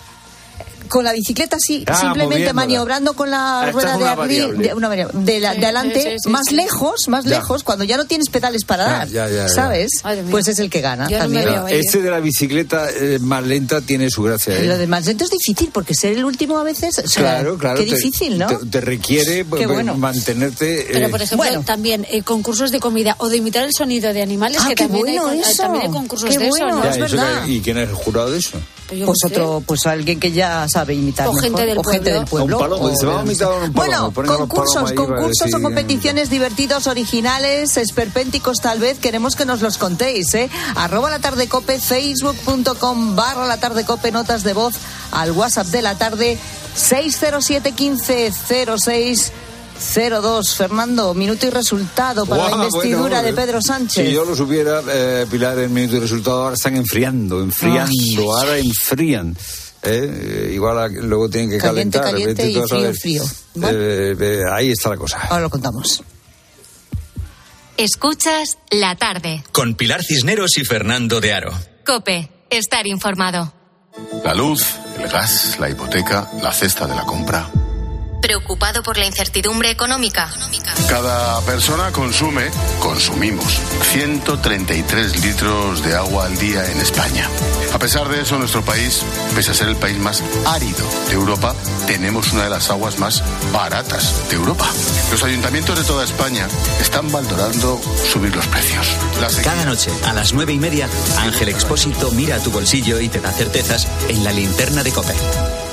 con la bicicleta así, ah, simplemente maniobrando con la Esta rueda es de arriba, de, una variable, de, la, Sí, de adelante, sí, sí, sí, más sí. lejos, más Ya. lejos, cuando ya no tienes pedales para dar, Ya, ya, ya, ya. ¿sabes? Madre mía. Pues es el que gana Yo no me también. veo ahí, Este de la bicicleta eh, más lenta tiene su gracia, ¿eh? Lo del más lento es difícil, porque ser el último a veces, o sea, Claro, claro. qué te- difícil, ¿no? Te, te requiere pues, bueno. mantenerte... Pero, eh, por ejemplo, bueno. también eh, concursos de comida o de imitar el sonido de animales, Ah, que qué también, bueno hay, con- eso. también hay concursos Qué de bueno. eso, ¿no? ya, es eso verdad. que- ¿Y quién es el jurado de eso? Pues yo Pues qué sé. otro, pues alguien que ya sabe imitar O mejor, gente del o gente pueblo. del pueblo. Un palomo, o dice, vamos a de- imitar a un palomo. Bueno, Ponen a los concursos, palomos ahí para concursos decir- o competiciones divertidos, originales, esperpénticos tal vez, queremos que nos los contéis, ¿eh? Arroba la tarde cope, facebook punto com barra la tarde cope, notas de voz al WhatsApp de la tarde, seis cero siete quince cero seis cero dos. Fernando, minuto y resultado para Guau, la investidura bueno, de Pedro Sánchez. Si yo lo supiera, eh, Pilar, el minuto y resultado ahora están enfriando, enfriando, Ay. ahora enfrían. Eh, eh, igual a- luego tienen que Caliente, calentar. caliente vete y tú a frío, saber. frío. Bueno. Eh, eh, ahí está la cosa. Ahora lo contamos. Escuchas La Tarde. Con Pilar Cisneros y Fernando de Aro. Cope, estar informado. La luz, el gas, la hipoteca, la cesta de la compra. ¿Preocupado por la incertidumbre económica? Cada persona consume, consumimos, ciento treinta y tres litros de agua al día en España. A pesar de eso, nuestro país, pese a ser el país más árido de Europa, tenemos una de las aguas más baratas de Europa. Los ayuntamientos de toda España están valorando subir los precios. La sequía- Cada noche, a las nueve y media, Ángel Expósito mira a tu bolsillo y te da certezas en la linterna de COPE.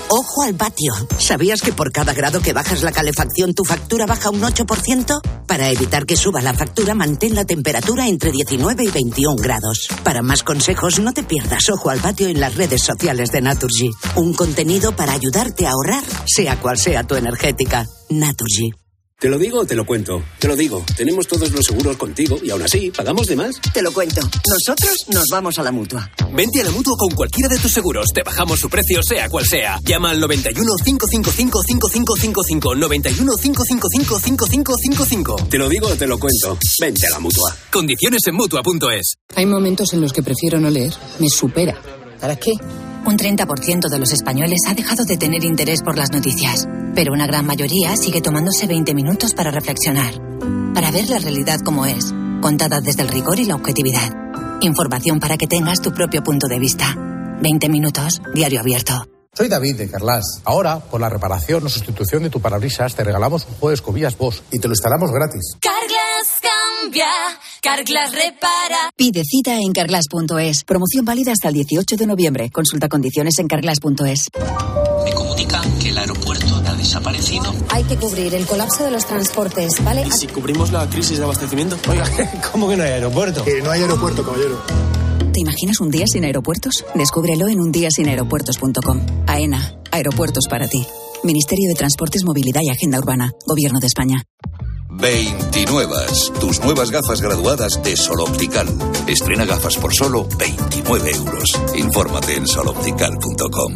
Ojo al vatio. ¿Sabías que por cada grado que bajas la calefacción tu factura baja un ocho por ciento? Para evitar que suba la factura, mantén la temperatura entre diecinueve y veintiún grados. Para más consejos, no te pierdas Ojo al vatio en las redes sociales de Naturgy. Un contenido para ayudarte a ahorrar, sea cual sea tu energética. Naturgy. ¿Te lo digo o te lo cuento? Te lo digo. Tenemos todos los seguros contigo y aún así, ¿pagamos de más? Te lo cuento. Nosotros nos vamos a la Mutua. Vente a la Mutua con cualquiera de tus seguros. Te bajamos su precio, sea cual sea. Llama al noventa y uno, cinco cinco cinco, cinco cinco cinco cinco. noventa y uno, cinco cinco cinco, cinco cinco cinco cinco. Te lo digo o te lo cuento. Vente a la Mutua. Condiciones en Mutua punto es. Hay momentos en los que prefiero no leer. Me supera. ¿Para qué? Un treinta por ciento de los españoles ha dejado de tener interés por las noticias, pero una gran mayoría sigue tomándose veinte minutos para reflexionar, para ver la realidad como es, contada desde el rigor y la objetividad. Información para que tengas tu propio punto de vista. veinte minutos, diario abierto. Soy David de Carlas. Ahora, por la reparación o sustitución de tu parabrisas, te regalamos un juego de escobillas Bosch y te lo instalamos gratis. Carglass cambia, Carglass repara. Pide cita en carglass punto es. Promoción válida hasta el dieciocho de noviembre. Consulta condiciones en carglass punto es. Me comunican que el aeropuerto ha desaparecido. Hay que cubrir el colapso de los transportes, ¿vale? ¿Y si cubrimos la crisis de abastecimiento? Oiga, ¿cómo que no hay aeropuerto? Que no hay aeropuerto, caballero. ¿Te imaginas un día sin aeropuertos? Descúbrelo en un día sin aeropuertos punto com. AENA, aeropuertos para ti. Ministerio de Transportes, Movilidad y Agenda Urbana. Gobierno de España. veintinuevas, tus nuevas gafas graduadas de Sol Optical. Estrena gafas por solo veintinueve euros. Infórmate en sol optical punto com.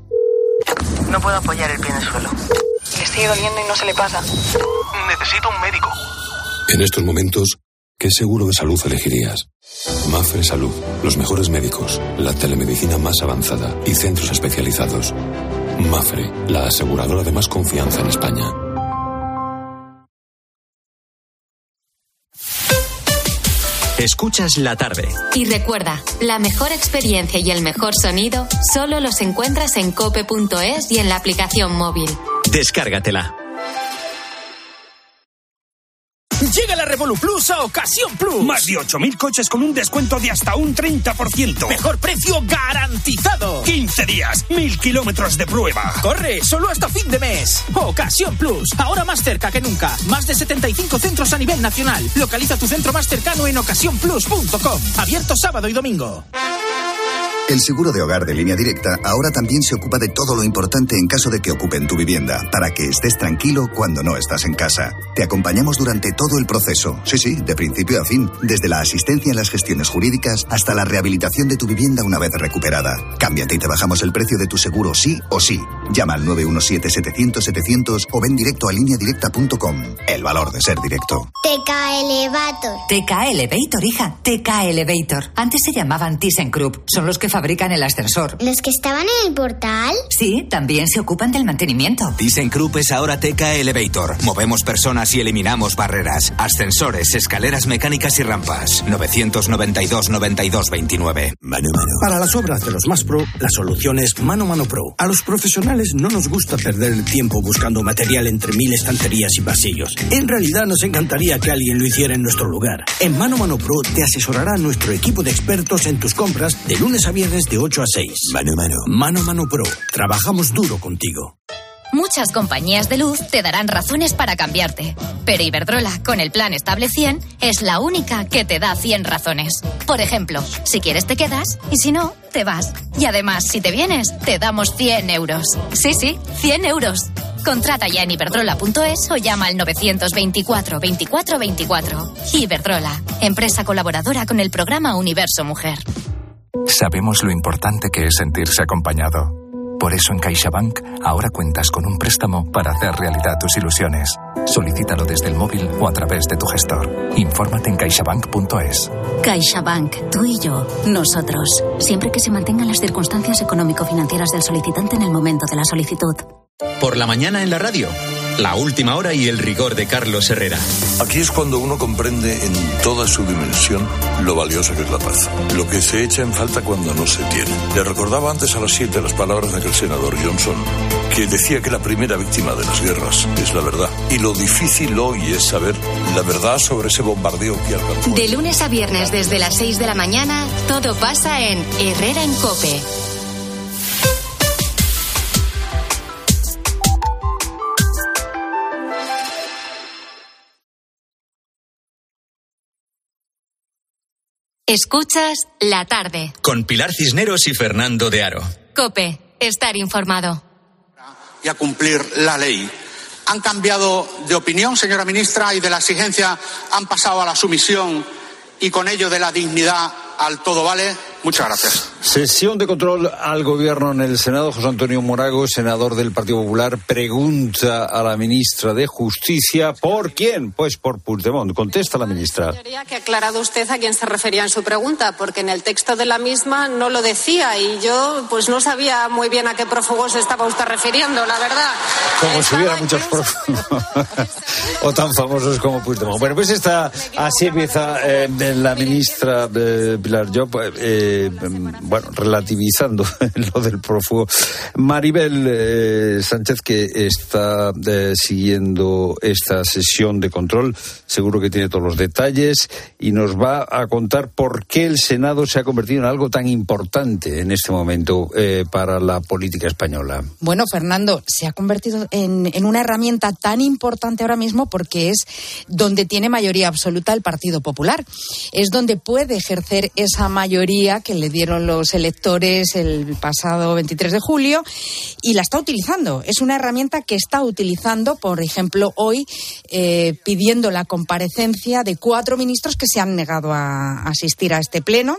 No puedo apoyar el pie en el suelo. Le sigue doliendo y no se le pasa. Necesito un médico. En estos momentos, ¿qué seguro de salud elegirías? Mafre Salud, los mejores médicos, la telemedicina más avanzada y centros especializados. Mafre, la aseguradora de más confianza en España. Escuchas la tarde. Y recuerda, la mejor experiencia y el mejor sonido solo los encuentras en cope punto es y en la aplicación móvil. Descárgatela. Llega la Revolut Plus a Ocasión Plus. Más de ocho mil coches con un descuento de hasta un treinta por ciento. Mejor precio garantizado. quince días, mil kilómetros de prueba. Corre, solo hasta fin de mes. Ocasión Plus, ahora más cerca que nunca. Más de setenta y cinco centros a nivel nacional. Localiza tu centro más cercano en ocasión plus punto com. Abierto sábado y domingo. El seguro de hogar de Línea Directa ahora también se ocupa de todo lo importante en caso de que ocupen tu vivienda, para que estés tranquilo cuando no estás en casa. Te acompañamos durante todo el proceso, sí, sí, de principio a fin, desde la asistencia en las gestiones jurídicas hasta la rehabilitación de tu vivienda una vez recuperada. Cámbiate y te bajamos el precio de tu seguro sí o sí. Llama al nueve uno siete, setecientos, setecientos o ven directo a línea directa punto com. El valor de ser directo. T K Elevator. T K Elevator, hija. T K Elevator. Antes se llamaban ThyssenKrupp. Son los que fabrican el ascensor. ¿Los que estaban en el portal? Sí, también se ocupan del mantenimiento. ThyssenKrupp es ahora T K Elevator. Movemos personas y eliminamos barreras. Ascensores, escaleras mecánicas y rampas. novecientos noventa y dos, noventa y dos, veintinueve. Mano Mano. Para las obras de los más pro, la solución es Mano Mano Pro. A los profesionales no nos gusta perder el tiempo buscando material entre mil estanterías y pasillos. En realidad nos encantaría que alguien lo hiciera en nuestro lugar. En Mano Mano Pro te asesorará nuestro equipo de expertos en tus compras de lunes a viernes de ocho a seis. Mano Mano. Mano Mano Pro. Trabajamos duro contigo. Muchas compañías de luz te darán razones para cambiarte, pero Iberdrola, con el plan Estable cien, es la única que te da cien razones. Por ejemplo, si quieres te quedas y si no, te vas. Y además, si te vienes, te damos cien euros. Sí, sí, cien euros. Contrata ya en iberdrola punto es o llama al novecientos veinticuatro, veinticuatro, veinticuatro. Iberdrola, empresa colaboradora con el programa Universo Mujer. Sabemos lo importante que es sentirse acompañado. Por eso en CaixaBank ahora cuentas con un préstamo para hacer realidad tus ilusiones. Solicítalo desde el móvil o a través de tu gestor. Infórmate en caixabank punto es. CaixaBank, tú y yo, nosotros. Siempre que se mantengan las circunstancias económico-financieras del solicitante en el momento de la solicitud. Por la mañana en la radio, la última hora y el rigor de Carlos Herrera. Aquí es cuando uno comprende en toda su dimensión lo valioso que es la paz. Lo que se echa en falta cuando no se tiene. Le recordaba antes a las siete las palabras de aquel senador Johnson, que decía que la primera víctima de las guerras es la verdad. Y lo difícil hoy es saber la verdad sobre ese bombardeo que alcanzó. De lunes a viernes desde las seis de la mañana, todo pasa en Herrera en COPE. Escuchas La Tarde. Con Pilar Cisneros y Fernando de Aro. COPE. Estar informado. Y a cumplir la ley. ¿Han cambiado de opinión, señora ministra, y de la exigencia han pasado a la sumisión y con ello de la dignidad al todo vale? Muchas gracias. Sesión de control al gobierno en el Senado. José Antonio Morago, senador del Partido Popular, pregunta a la ministra de Justicia ¿por quién? Pues por Puigdemont. Contesta la ministra. Señoría, que ha aclarado usted a quién se refería en su pregunta, porque en el texto de la misma no lo decía y yo pues no sabía muy bien a qué prófugos se estaba usted refiriendo, la verdad. Como Estaba si hubiera muchos prófugos o tan famosos como Puigdemont. Bueno, pues está, así empieza eh, la ministra eh, Pilar Llop, eh, bueno, relativizando lo del prófugo. Maribel eh, Sánchez, que está eh, siguiendo esta sesión de control, seguro que tiene todos los detalles y nos va a contar por qué el Senado se ha convertido en algo tan importante en este momento eh, para la política española. Bueno, Fernando, se ha convertido en, en una herramienta tan importante ahora mismo porque es donde tiene mayoría absoluta el Partido Popular. Es donde puede ejercer esa mayoría que le dieron los electores el pasado veintitrés de julio y la está utilizando. Es una herramienta que está utilizando, por ejemplo, hoy eh, pidiendo la comparecencia de cuatro ministros que se han negado a asistir a este pleno.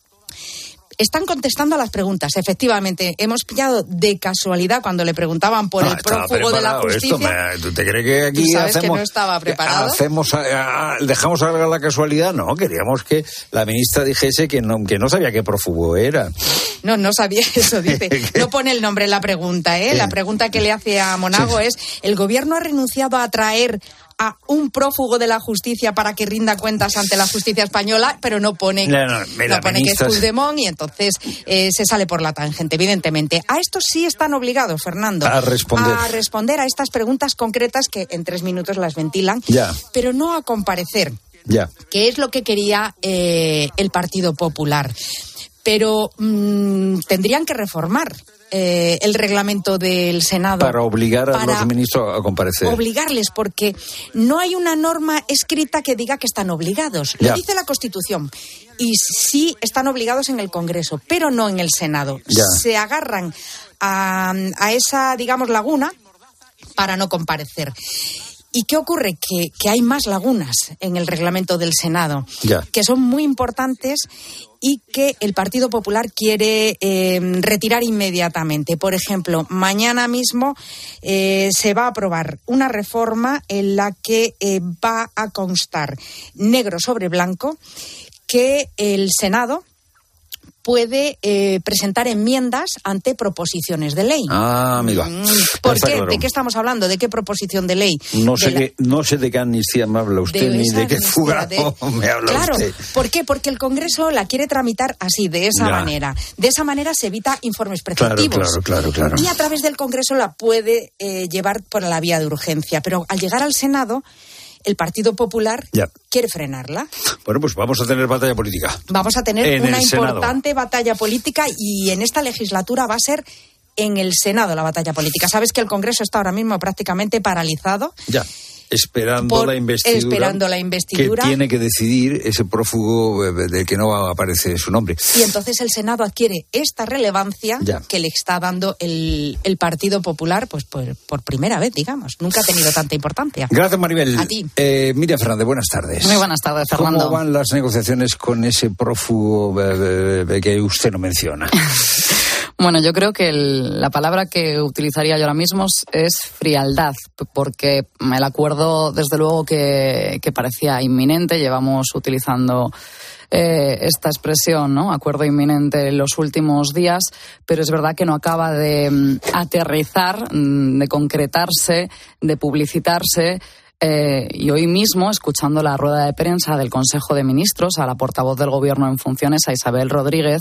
Están contestando a las preguntas. Efectivamente, hemos pillado de casualidad cuando le preguntaban por ah, el prófugo de la justicia. Esto, me, ¿tú te crees que aquí ¿Tú sabes hacemos, que no estaba preparado? Hacemos, a, a, dejamos a la casualidad? No, queríamos que la ministra dijese que no, que no sabía qué prófugo era. No, no sabía eso, dice. No pone el nombre en la pregunta, ¿eh? La pregunta que le hace a Monago sí. es, ¿el gobierno ha renunciado a traer a un prófugo de la justicia para que rinda cuentas ante la justicia española? Pero no pone, no, no, no pone que es Puigdemont y entonces eh, se sale por la tangente, evidentemente. A estos sí están obligados, Fernando, a responder. a responder a estas preguntas concretas que en tres minutos las ventilan, ya. pero no a comparecer, ya. que es lo que quería eh, el Partido Popular. Pero mmm, tendrían que reformar Eh, el reglamento del Senado. Para obligar a para los ministros a comparecer. Obligarles, porque no hay una norma escrita que diga que están obligados. Ya. Lo dice la Constitución. Y sí están obligados en el Congreso, pero no en el Senado. Ya. Se agarran a, a esa, digamos, laguna para no comparecer. ¿Y qué ocurre? Que, que hay más lagunas en el reglamento del Senado, ya. que son muy importantes y que el Partido Popular quiere eh, retirar inmediatamente. Por ejemplo, mañana mismo eh, se va a aprobar una reforma en la que eh, va a constar negro sobre blanco que el Senado puede eh, presentar enmiendas ante proposiciones de ley. Ah, amiga. ¿Por qué? Claro. ¿De qué estamos hablando? ¿De qué proposición de ley? No sé, de qué, la... no sé de qué amnistía me habla usted, de ni de qué fuga de... me habla claro, usted. ¿por qué? Porque el Congreso la quiere tramitar así, de esa ya. manera. De esa manera se evita informes preceptivos. Claro, claro, claro, claro. Y a través del Congreso la puede eh, llevar por la vía de urgencia. Pero al llegar al Senado, el Partido Popular ya. quiere frenarla. Bueno, pues vamos a tener batalla política. Vamos a tener en una importante batalla política y en esta legislatura va a ser en el Senado la batalla política. Sabes que el Congreso está ahora mismo prácticamente paralizado. Ya. Esperando por, la investidura. Esperando la investidura. Que tiene que decidir ese prófugo del que no aparece su nombre. Y entonces el Senado adquiere esta relevancia ya. que le está dando el, el Partido Popular, pues por, por primera vez, digamos. Nunca ha tenido tanta importancia. Gracias, Maribel. A ti. Eh, Miriam Fernández, buenas tardes. Muy buenas tardes, Fernando. ¿Cómo van las negociaciones con ese prófugo eh, eh, que usted no menciona? Bueno, yo creo que el, la palabra que utilizaría yo ahora mismo es frialdad, porque el acuerdo, desde luego, que, que parecía inminente. Llevamos utilizando eh, esta expresión, ¿no? Acuerdo inminente en los últimos días, pero es verdad que no acaba de um, aterrizar, um, de concretarse, de publicitarse. Eh, y hoy mismo, escuchando la rueda de prensa del Consejo de Ministros, a la portavoz del Gobierno en funciones, a Isabel Rodríguez,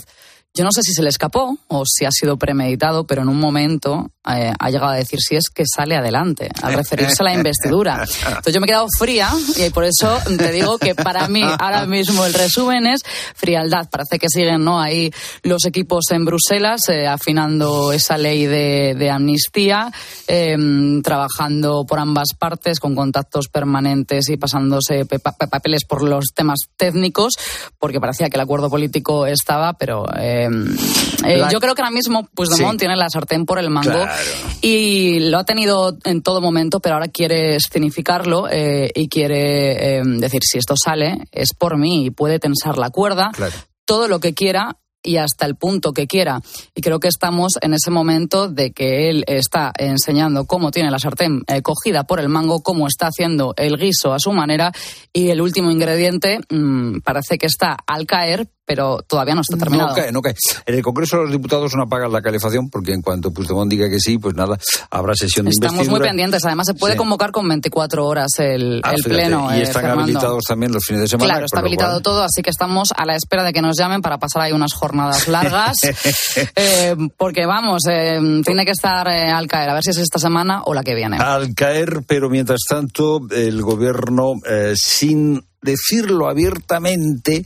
Yo no sé si se le escapó o si ha sido premeditado, pero en un momento eh, ha llegado a decir si es que sale adelante, al referirse a la investidura. Entonces yo me he quedado fría y por eso te digo que para mí ahora mismo el resumen es frialdad. Parece que siguen, ¿no?, ahí los equipos en Bruselas eh, afinando esa ley de, de amnistía, eh, trabajando por ambas partes con contactos permanentes y pasándose pe- pe- papeles por los temas técnicos, porque parecía que el acuerdo político estaba, pero... Eh, Eh, la... Yo creo que ahora mismo Puigdemont sí. tiene la sartén por el mango, claro. Y lo ha tenido en todo momento, pero ahora quiere escenificarlo eh, y quiere eh, decir, si esto sale es por mí, y puede tensar la cuerda, claro. todo lo que quiera y hasta el punto que quiera. Y creo que estamos en ese momento de que él está enseñando cómo tiene la sartén eh, cogida por el mango, cómo está haciendo el guiso a su manera, y el último ingrediente mmm, parece que está al caer, pero todavía no está terminado. No cae, no cae. En el Congreso de los Diputados no apagan la calefacción, porque en cuanto Puigdemont diga que sí, pues nada, habrá sesión de Estamos investidura. Estamos muy pendientes. Además, se puede sí. convocar con veinticuatro horas el, ah, el fíjate, pleno. Y están eh, habilitados también los fines de semana. Claro, está habilitado cual... todo, así que estamos a la espera de que nos llamen para pasar ahí unas jornadas largas. eh, porque, vamos, eh, tiene que estar eh, al caer, a ver si es esta semana o la que viene. Al caer, pero mientras tanto, el gobierno, eh, sin decirlo abiertamente...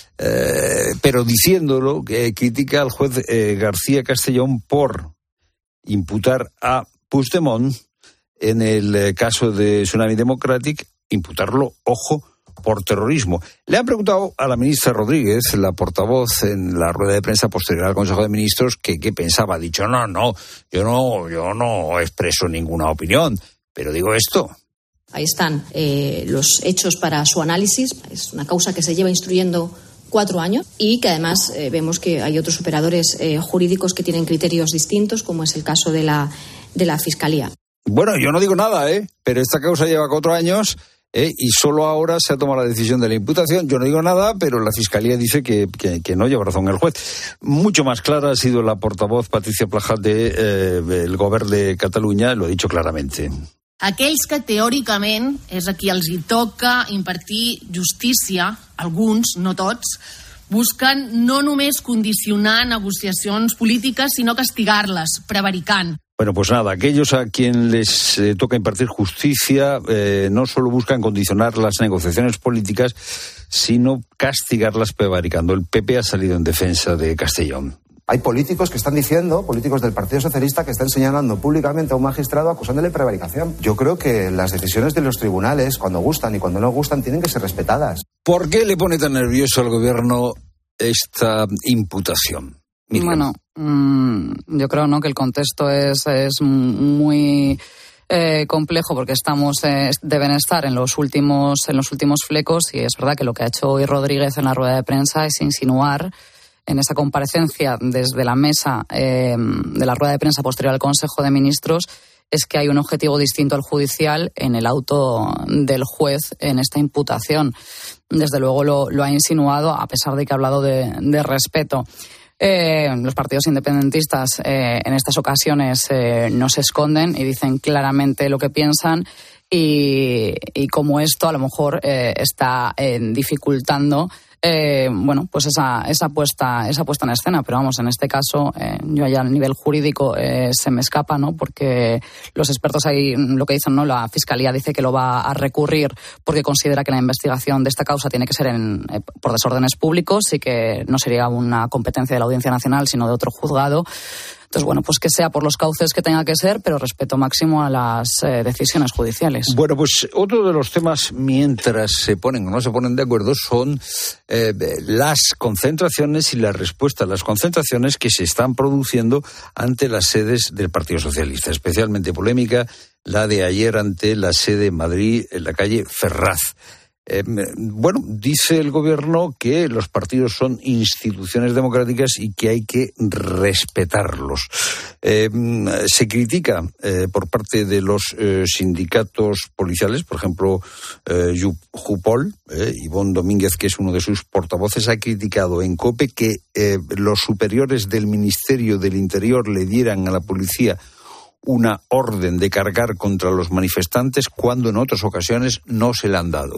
Eh, pero diciéndolo, eh, critica al juez eh, García Castellón por imputar a Puigdemont en el eh, caso de Tsunami Democratic, imputarlo, ojo, por terrorismo. Le han preguntado a la ministra Rodríguez, la portavoz, en la rueda de prensa posterior al Consejo de Ministros, que qué pensaba. Ha dicho, no, no, yo no, yo no expreso ninguna opinión, pero digo esto. Ahí están eh, los hechos para su análisis. Es una causa que se lleva instruyendo cuatro años y que además eh, vemos que hay otros operadores eh, jurídicos que tienen criterios distintos, como es el caso de la, de la Fiscalía. Bueno, yo no digo nada, ¿eh? Pero esta causa lleva cuatro años ¿eh? y solo ahora se ha tomado la decisión de la imputación. Yo no digo nada, pero la Fiscalía dice que, que, que no lleva razón el juez. Mucho más clara ha sido la portavoz Patricia Plajat del de, eh, Govern de Catalunya, lo ha dicho claramente. Aquells que teòricament és a qui els hi toca impartir justícia, alguns, no tots, busquen no només condicionar negociacions polítiques, sinó castigar-les, prevaricant. Bueno, pues nada, aquellos a quien les eh, toca impartir justicia eh, no solo buscan condicionar las negociaciones políticas, sino castigarlas prevaricando. El P P ha salido en defensa de Castellón. Hay políticos que están diciendo, políticos del Partido Socialista, que están señalando públicamente a un magistrado acusándole de prevaricación. Yo creo que las decisiones de los tribunales, cuando gustan y cuando no gustan, tienen que ser respetadas. ¿Por qué le pone tan nervioso al gobierno esta imputación? Miriam. Bueno, mmm, yo creo no que el contexto es, es muy... Eh, complejo, porque estamos eh, deben estar en los últimos en los últimos flecos, y es verdad que lo que ha hecho hoy Rodríguez en la rueda de prensa es insinuar en esa comparecencia desde la mesa eh, de la rueda de prensa posterior al Consejo de Ministros, es que hay un objetivo distinto al judicial en el auto del juez en esta imputación. Desde luego lo, lo ha insinuado, a pesar de que ha hablado de, de respeto. Eh, los partidos independentistas eh, en estas ocasiones eh, no se esconden y dicen claramente lo que piensan, y, y como esto a lo mejor eh, está eh, dificultando Eh, bueno, pues esa, esa, puesta, esa puesta en escena. Pero vamos, en este caso, eh, yo ya a nivel jurídico eh, se me escapa, ¿no? Porque los expertos ahí lo que dicen, ¿no? La Fiscalía dice que lo va a recurrir porque considera que la investigación de esta causa tiene que ser en, eh, por desórdenes públicos, y que no sería una competencia de la Audiencia Nacional, sino de otro juzgado. Entonces, bueno, pues que sea por los cauces que tenga que ser, pero respeto máximo a las eh, decisiones judiciales. Bueno, pues otro de los temas, mientras se ponen o no se ponen de acuerdo, son eh, las concentraciones y la respuesta a las concentraciones que se están produciendo ante las sedes del Partido Socialista. Especialmente polémica la de ayer ante la sede en Madrid, en la calle Ferraz. Eh, bueno, dice el gobierno que los partidos son instituciones democráticas y que hay que respetarlos. Eh, se critica eh, por parte de los eh, sindicatos policiales, por ejemplo, eh, Jupol, eh, Ivonne Domínguez, que es uno de sus portavoces, ha criticado en COPE que eh, los superiores del Ministerio del Interior le dieran a la policía una orden de cargar contra los manifestantes cuando en otras ocasiones no se la han dado.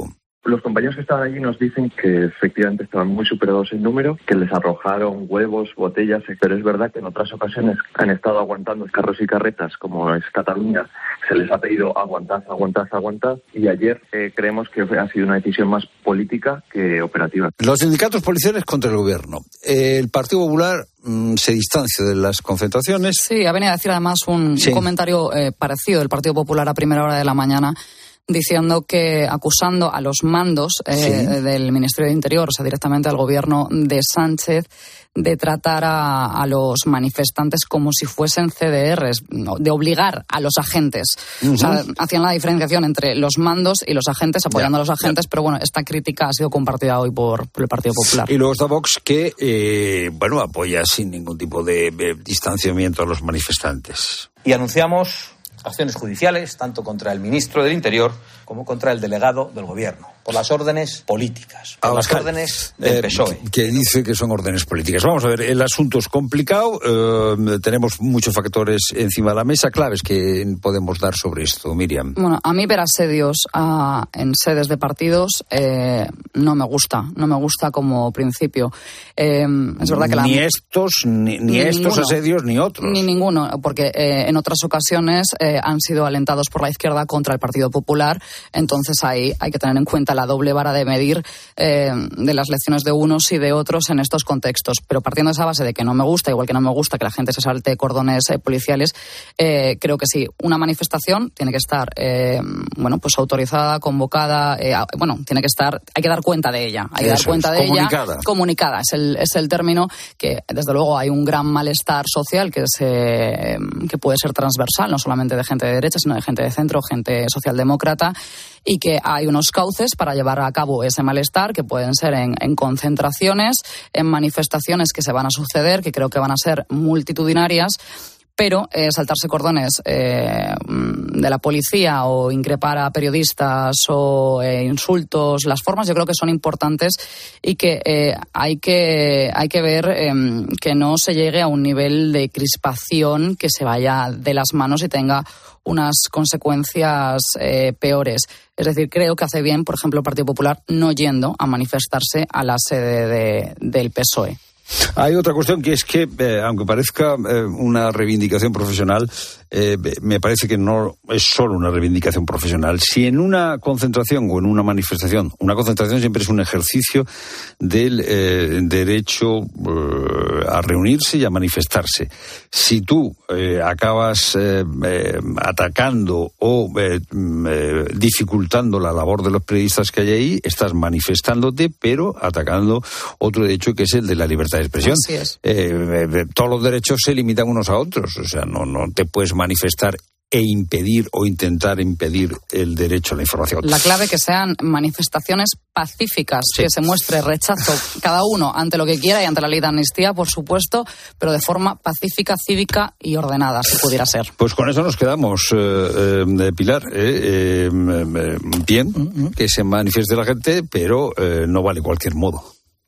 Los compañeros que estaban allí nos dicen que efectivamente estaban muy superados en número, que les arrojaron huevos, botellas, pero es verdad que en otras ocasiones han estado aguantando carros y carretas, como es Cataluña, se les ha pedido aguantad, aguantad, aguantad, y ayer eh, creemos que ha sido una decisión más política que operativa. Los sindicatos policiales contra el gobierno. El Partido Popular mmm, se distancia de las concentraciones. Sí, ha venido a decir además un sí. comentario eh, parecido del Partido Popular a primera hora de la mañana, diciendo que, acusando a los mandos eh, sí. del Ministerio de Interior, o sea, directamente al gobierno de Sánchez, de tratar a, a los manifestantes como si fuesen C D Rs, de obligar a los agentes. Uh-huh. O sea, hacían la diferenciación entre los mandos y los agentes, apoyando ya, a los agentes, ya. Pero bueno, esta crítica ha sido compartida hoy por, por el Partido Popular. Y luego está Vox, que, eh, bueno, apoya sin ningún tipo de, de distanciamiento a los manifestantes. Y anunciamos acciones judiciales, tanto contra el ministro del Interior como contra el delegado del Gobierno, por las órdenes políticas, por las órdenes del P S O E. Eh, que dice que son órdenes políticas. Vamos a ver, el asunto es complicado, eh, tenemos muchos factores encima de la mesa, claves que podemos dar sobre esto, Miriam. Bueno, a mí ver asedios a, en sedes de partidos eh, no me gusta, no me gusta como principio. Eh, es verdad que la, ni estos, ni, ni, ni estos ninguno, asedios, ni otros. Ni ninguno, porque eh, en otras ocasiones eh, han sido alentados por la izquierda contra el Partido Popular, entonces ahí hay que tener en cuenta la doble vara de medir eh, de las lecciones de unos y de otros en estos contextos. Pero partiendo de esa base de que no me gusta, igual que no me gusta que la gente se salte cordones eh, policiales, eh, creo que sí, una manifestación tiene que estar eh, bueno, pues autorizada, convocada, eh, bueno, tiene que estar, hay que dar cuenta de ella, hay que dar cuenta de ella, comunicada, es el, es el término que desde luego hay un gran malestar social que se, que puede ser transversal, no solamente de gente de derecha, sino de gente de centro, gente socialdemócrata, y que hay unos cauces para llevar a cabo ese malestar, que pueden ser en, en concentraciones, en manifestaciones que se van a suceder, que creo que van a ser multitudinarias, pero eh, saltarse cordones eh, de la policía o increpar a periodistas o eh, insultos, las formas yo creo que son importantes y que eh, hay que hay que ver eh, que no se llegue a un nivel de crispación que se vaya de las manos y tenga unas consecuencias eh, peores. Es decir, creo que hace bien, por ejemplo, el Partido Popular no yendo a manifestarse a la sede de, del P S O E. Hay otra cuestión que es que, eh, aunque parezca eh, una reivindicación profesional, eh, me parece que no es solo una reivindicación profesional. Si en una concentración o en una manifestación, una concentración siempre es un ejercicio del eh, derecho eh, a reunirse y a manifestarse. Si tú eh, acabas eh, eh, atacando o eh, eh, dificultando la labor de los periodistas que hay ahí, estás manifestándote, pero atacando otro derecho que es el de la libertad de expresión. Así es. Eh, eh, todos los derechos se limitan unos a otros, o sea, no, no te puedes manifestar e impedir o intentar impedir el derecho a la información. La clave que sean manifestaciones pacíficas, sí. Que se muestre rechazo cada uno ante lo que quiera y ante la ley de amnistía, por supuesto, pero de forma pacífica, cívica y ordenada, si pudiera ser. Pues con eso nos quedamos, eh, eh, Pilar. Eh, eh, bien, uh-huh. Que se manifieste la gente, pero eh, no vale cualquier modo.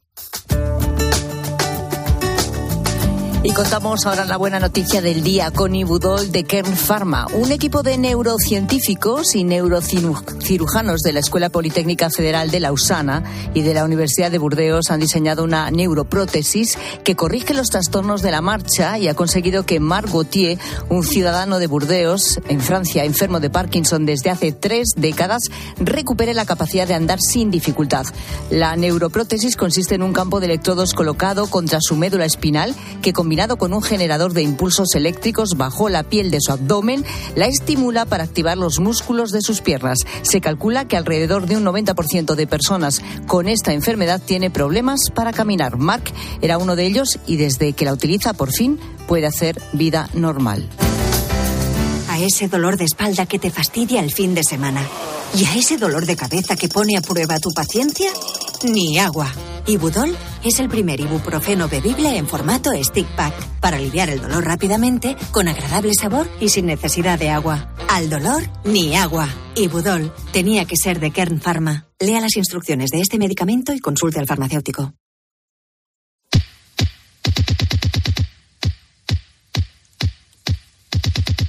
Y contamos ahora la buena noticia del día con Ibudol de Kern Pharma. Un equipo de neurocientíficos y neurocirujanos de la Escuela Politécnica Federal de Lausana y de la Universidad de Burdeos han diseñado una neuroprótesis que corrige los trastornos de la marcha y ha conseguido que Marc Gauthier, un ciudadano de Burdeos, en Francia, enfermo de Parkinson desde hace tres décadas, recupere la capacidad de andar sin dificultad. La neuroprótesis consiste en un campo de electrodos colocado contra su médula espinal que combina combinado con un generador de impulsos eléctricos bajo la piel de su abdomen, la estimula para activar los músculos de sus piernas. Se calcula que alrededor de un noventa por ciento de personas con esta enfermedad tiene problemas para caminar. Marc era uno de ellos y desde que la utiliza por fin puede hacer vida normal. A ese dolor de espalda que te fastidia el fin de semana y a ese dolor de cabeza que pone a prueba tu paciencia, ni agua. Ibudol es el primer ibuprofeno bebible en formato stick pack para aliviar el dolor rápidamente, con agradable sabor y sin necesidad de agua. Al dolor, ni agua. Ibudol tenía que ser de Kern Pharma. Lea las instrucciones de este medicamento y consulte al farmacéutico.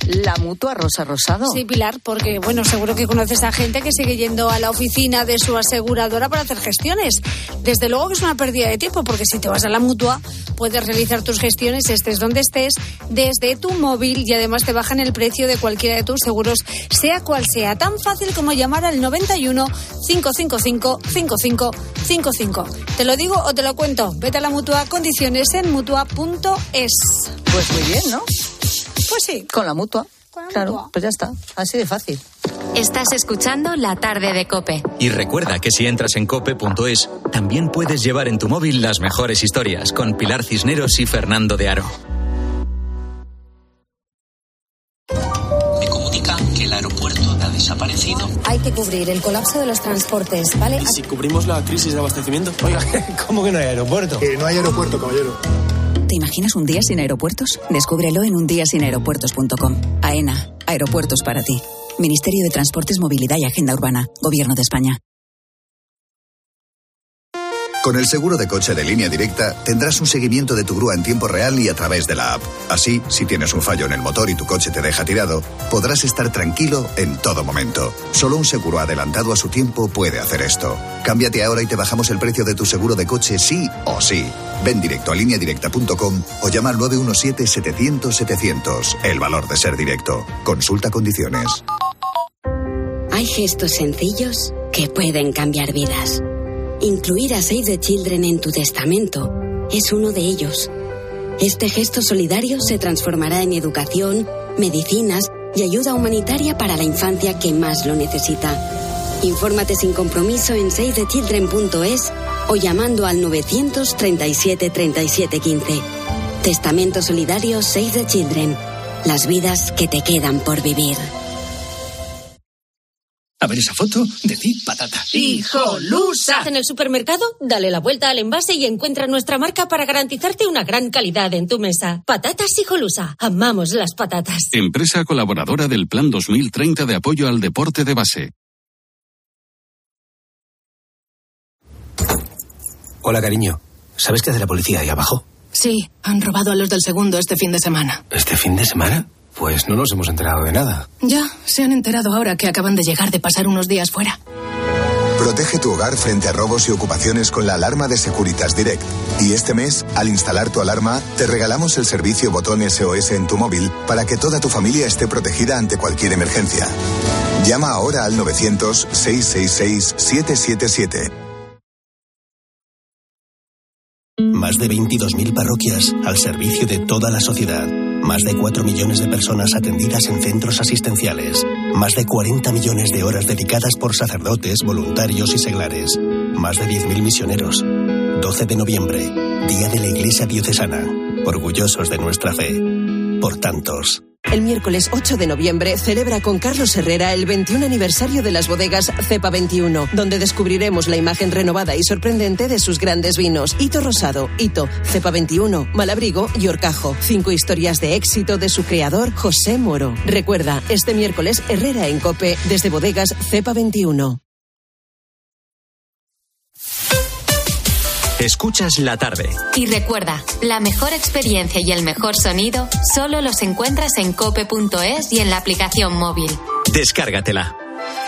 La Mutua, Rosa Rosado. Sí, Pilar, porque, bueno, seguro que conoces a gente que sigue yendo a la oficina de su aseguradora para hacer gestiones. Desde luego que es una pérdida de tiempo, porque si te vas a la Mutua, puedes realizar tus gestiones, estés donde estés, desde tu móvil, y además te bajan el precio de cualquiera de tus seguros, sea cual sea. Tan fácil como llamar al noventa y uno, cinco cinco cinco, cinco cinco cinco cinco. ¿Te lo digo o te lo cuento? Vete a la Mutua, condiciones en mutua punto es. Pues muy bien, ¿no? Pues sí. Con la Mutua. Con la claro, Mutua. Pues ya está. Así de fácil. Estás escuchando La Tarde de COPE. Y recuerda que si entras en cope punto es, también puedes llevar en tu móvil las mejores historias con Pilar Cisneros y Fernando de Aro. Me comunican que el aeropuerto ha desaparecido. Hay que cubrir el colapso de los transportes, ¿vale? ¿Y si cubrimos la crisis de abastecimiento? Oiga, ¿cómo que no hay aeropuerto? Que no hay aeropuerto, caballero. ¿Te imaginas un día sin aeropuertos? Descúbrelo en un día sin aeropuertos punto com. AENA, aeropuertos para ti. Ministerio de Transportes, Movilidad y Agenda Urbana. Gobierno de España. Con el seguro de coche de Línea Directa tendrás un seguimiento de tu grúa en tiempo real y a través de la app. Así, si tienes un fallo en el motor y tu coche te deja tirado, podrás estar tranquilo en todo momento. Solo un seguro adelantado a su tiempo puede hacer esto. Cámbiate ahora y te bajamos el precio de tu seguro de coche sí o sí. Ven directo a línea directa punto com o llama al nueve uno siete, setecientos, setecientos. El valor de ser directo. Consulta condiciones. Hay gestos sencillos que pueden cambiar vidas. Incluir a Save the Children en tu testamento es uno de ellos. Este gesto solidario se transformará en educación, medicinas y ayuda humanitaria para la infancia que más lo necesita. Infórmate sin compromiso en save the children punto es o llamando al novecientos treinta y siete, treinta y siete, quince. Testamento solidario Save the Children. Las vidas que te quedan por vivir. A ver esa foto, decid patata. ¡Hijolusa! En el supermercado, dale la vuelta al envase y encuentra nuestra marca para garantizarte una gran calidad en tu mesa. Patatas Hijolusa. Amamos las patatas. Empresa colaboradora del Plan dos mil treinta de apoyo al deporte de base. Hola, cariño. ¿Sabes qué hace la policía ahí abajo? Sí, han robado a los del segundo este fin de semana. ¿Este fin de semana? Pues no nos hemos enterado de nada. Ya, se han enterado ahora que acaban de llegar de pasar unos días fuera. Protege tu hogar frente a robos y ocupaciones con la alarma de Securitas Direct. Y este mes, al instalar tu alarma, te regalamos el servicio botón S O S en tu móvil para que toda tu familia esté protegida ante cualquier emergencia. Llama ahora al novecientos, seiscientos sesenta y seis, setecientos setenta y siete. Más de veintidós mil parroquias al servicio de toda la sociedad. Más de cuatro millones de personas atendidas en centros asistenciales. Más de cuarenta millones de horas dedicadas por sacerdotes, voluntarios y seglares. Más de diez mil misioneros. doce de noviembre, Día de la Iglesia Diocesana. Orgullosos de nuestra fe. Por tantos. El miércoles ocho de noviembre celebra con Carlos Herrera el veintiún aniversario de las bodegas Cepa veintiuno, donde descubriremos la imagen renovada y sorprendente de sus grandes vinos. Hito Rosado, Hito, Cepa veintiuno, Malabrigo y Horcajo. Cinco historias de éxito de su creador, José Moro. Recuerda, este miércoles Herrera en COPE desde bodegas Cepa veintiuno. Escuchas La Tarde. Y recuerda, la mejor experiencia y el mejor sonido solo los encuentras en cope punto es y en la aplicación móvil. Descárgatela.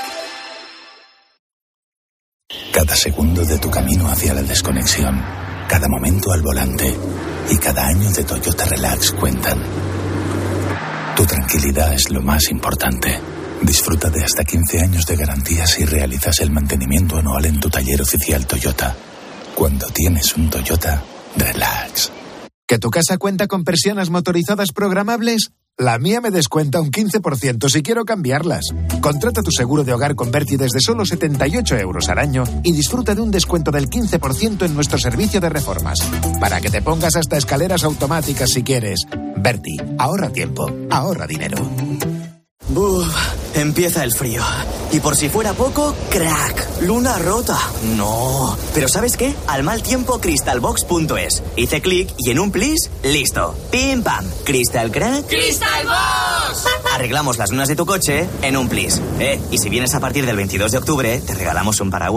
Cada segundo de tu camino hacia la desconexión, cada momento al volante y cada año de Toyota Relax cuentan. Tu tranquilidad es lo más importante. Disfruta de hasta quince años de garantía si realizas el mantenimiento anual en tu taller oficial Toyota. Cuando tienes un Toyota, relax. ¿Que tu casa cuenta con persianas motorizadas programables? La mía me descuenta un quince por ciento si quiero cambiarlas. Contrata tu seguro de hogar con Berti desde solo setenta y ocho euros al año y disfruta de un descuento del quince por ciento en nuestro servicio de reformas. Para que te pongas hasta escaleras automáticas si quieres. Berti, ahorra tiempo, ahorra dinero. Uf, empieza el frío. Y por si fuera poco, crack, luna rota. No. Pero ¿sabes qué? Al mal tiempo, crystalbox punto es. Hice clic y en un plis, listo. Pim pam. Crystal crack. ¡Crystalbox! Arreglamos las lunas de tu coche en un plis. Eh, y si vienes a partir del veintidós de octubre, te regalamos un paraguas.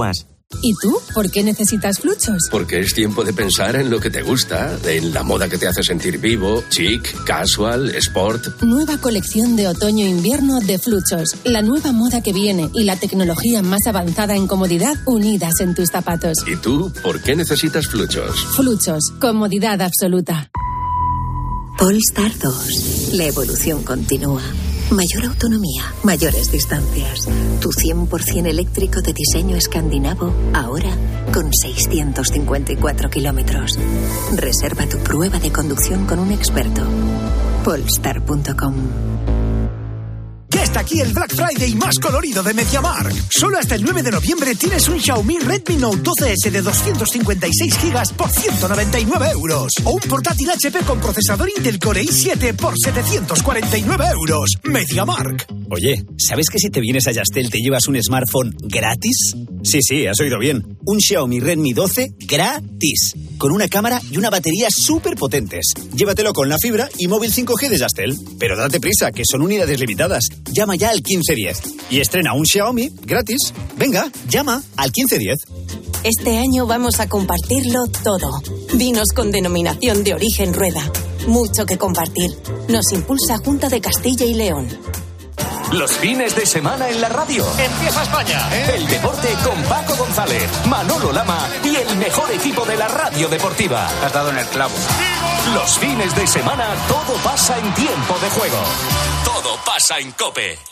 ¿Y tú? ¿Por qué necesitas Fluchos? Porque es tiempo de pensar en lo que te gusta, en la moda que te hace sentir vivo, chic, casual, sport. Nueva colección de otoño-invierno de Fluchos. La nueva moda que viene y la tecnología más avanzada en comodidad unidas en tus zapatos. ¿Y tú? ¿Por qué necesitas Fluchos? Fluchos. Comodidad absoluta. Polestar dos. La evolución continúa. Mayor autonomía, mayores distancias. Tu cien por ciento eléctrico de diseño escandinavo, ahora con seiscientos cincuenta y cuatro kilómetros. Reserva tu prueba de conducción con un experto. Polestar punto com. Ya está aquí el Black Friday más colorido de MediaMarkt. Solo hasta el nueve de noviembre tienes un Xiaomi Redmi Note doce ese de doscientos cincuenta y seis gigas por ciento noventa y nueve euros. O un portátil H P con procesador Intel Core i siete por setecientos cuarenta y nueve euros. MediaMarkt. Oye, ¿sabes que si te vienes a Yastel te llevas un smartphone gratis? Sí, sí, has oído bien. Un Xiaomi Redmi doce gratis. Con una cámara y una batería súper potentes. Llévatelo con la fibra y móvil cinco G de Yastel. Pero date prisa, que son unidades limitadas. Llama ya al quince diez y estrena un Xiaomi gratis. Venga, llama al quince diez. Este año vamos a compartirlo todo. Vinos con denominación de origen Rueda. Mucho que compartir. Nos impulsa Junta de Castilla y León. Los fines de semana en la radio. Empieza España, ¿eh? El deporte con Paco González, Manolo Lama y el mejor equipo de la radio deportiva. Has dado en el clavo. Los fines de semana todo pasa en tiempo de juego. Todo pasa en COPE.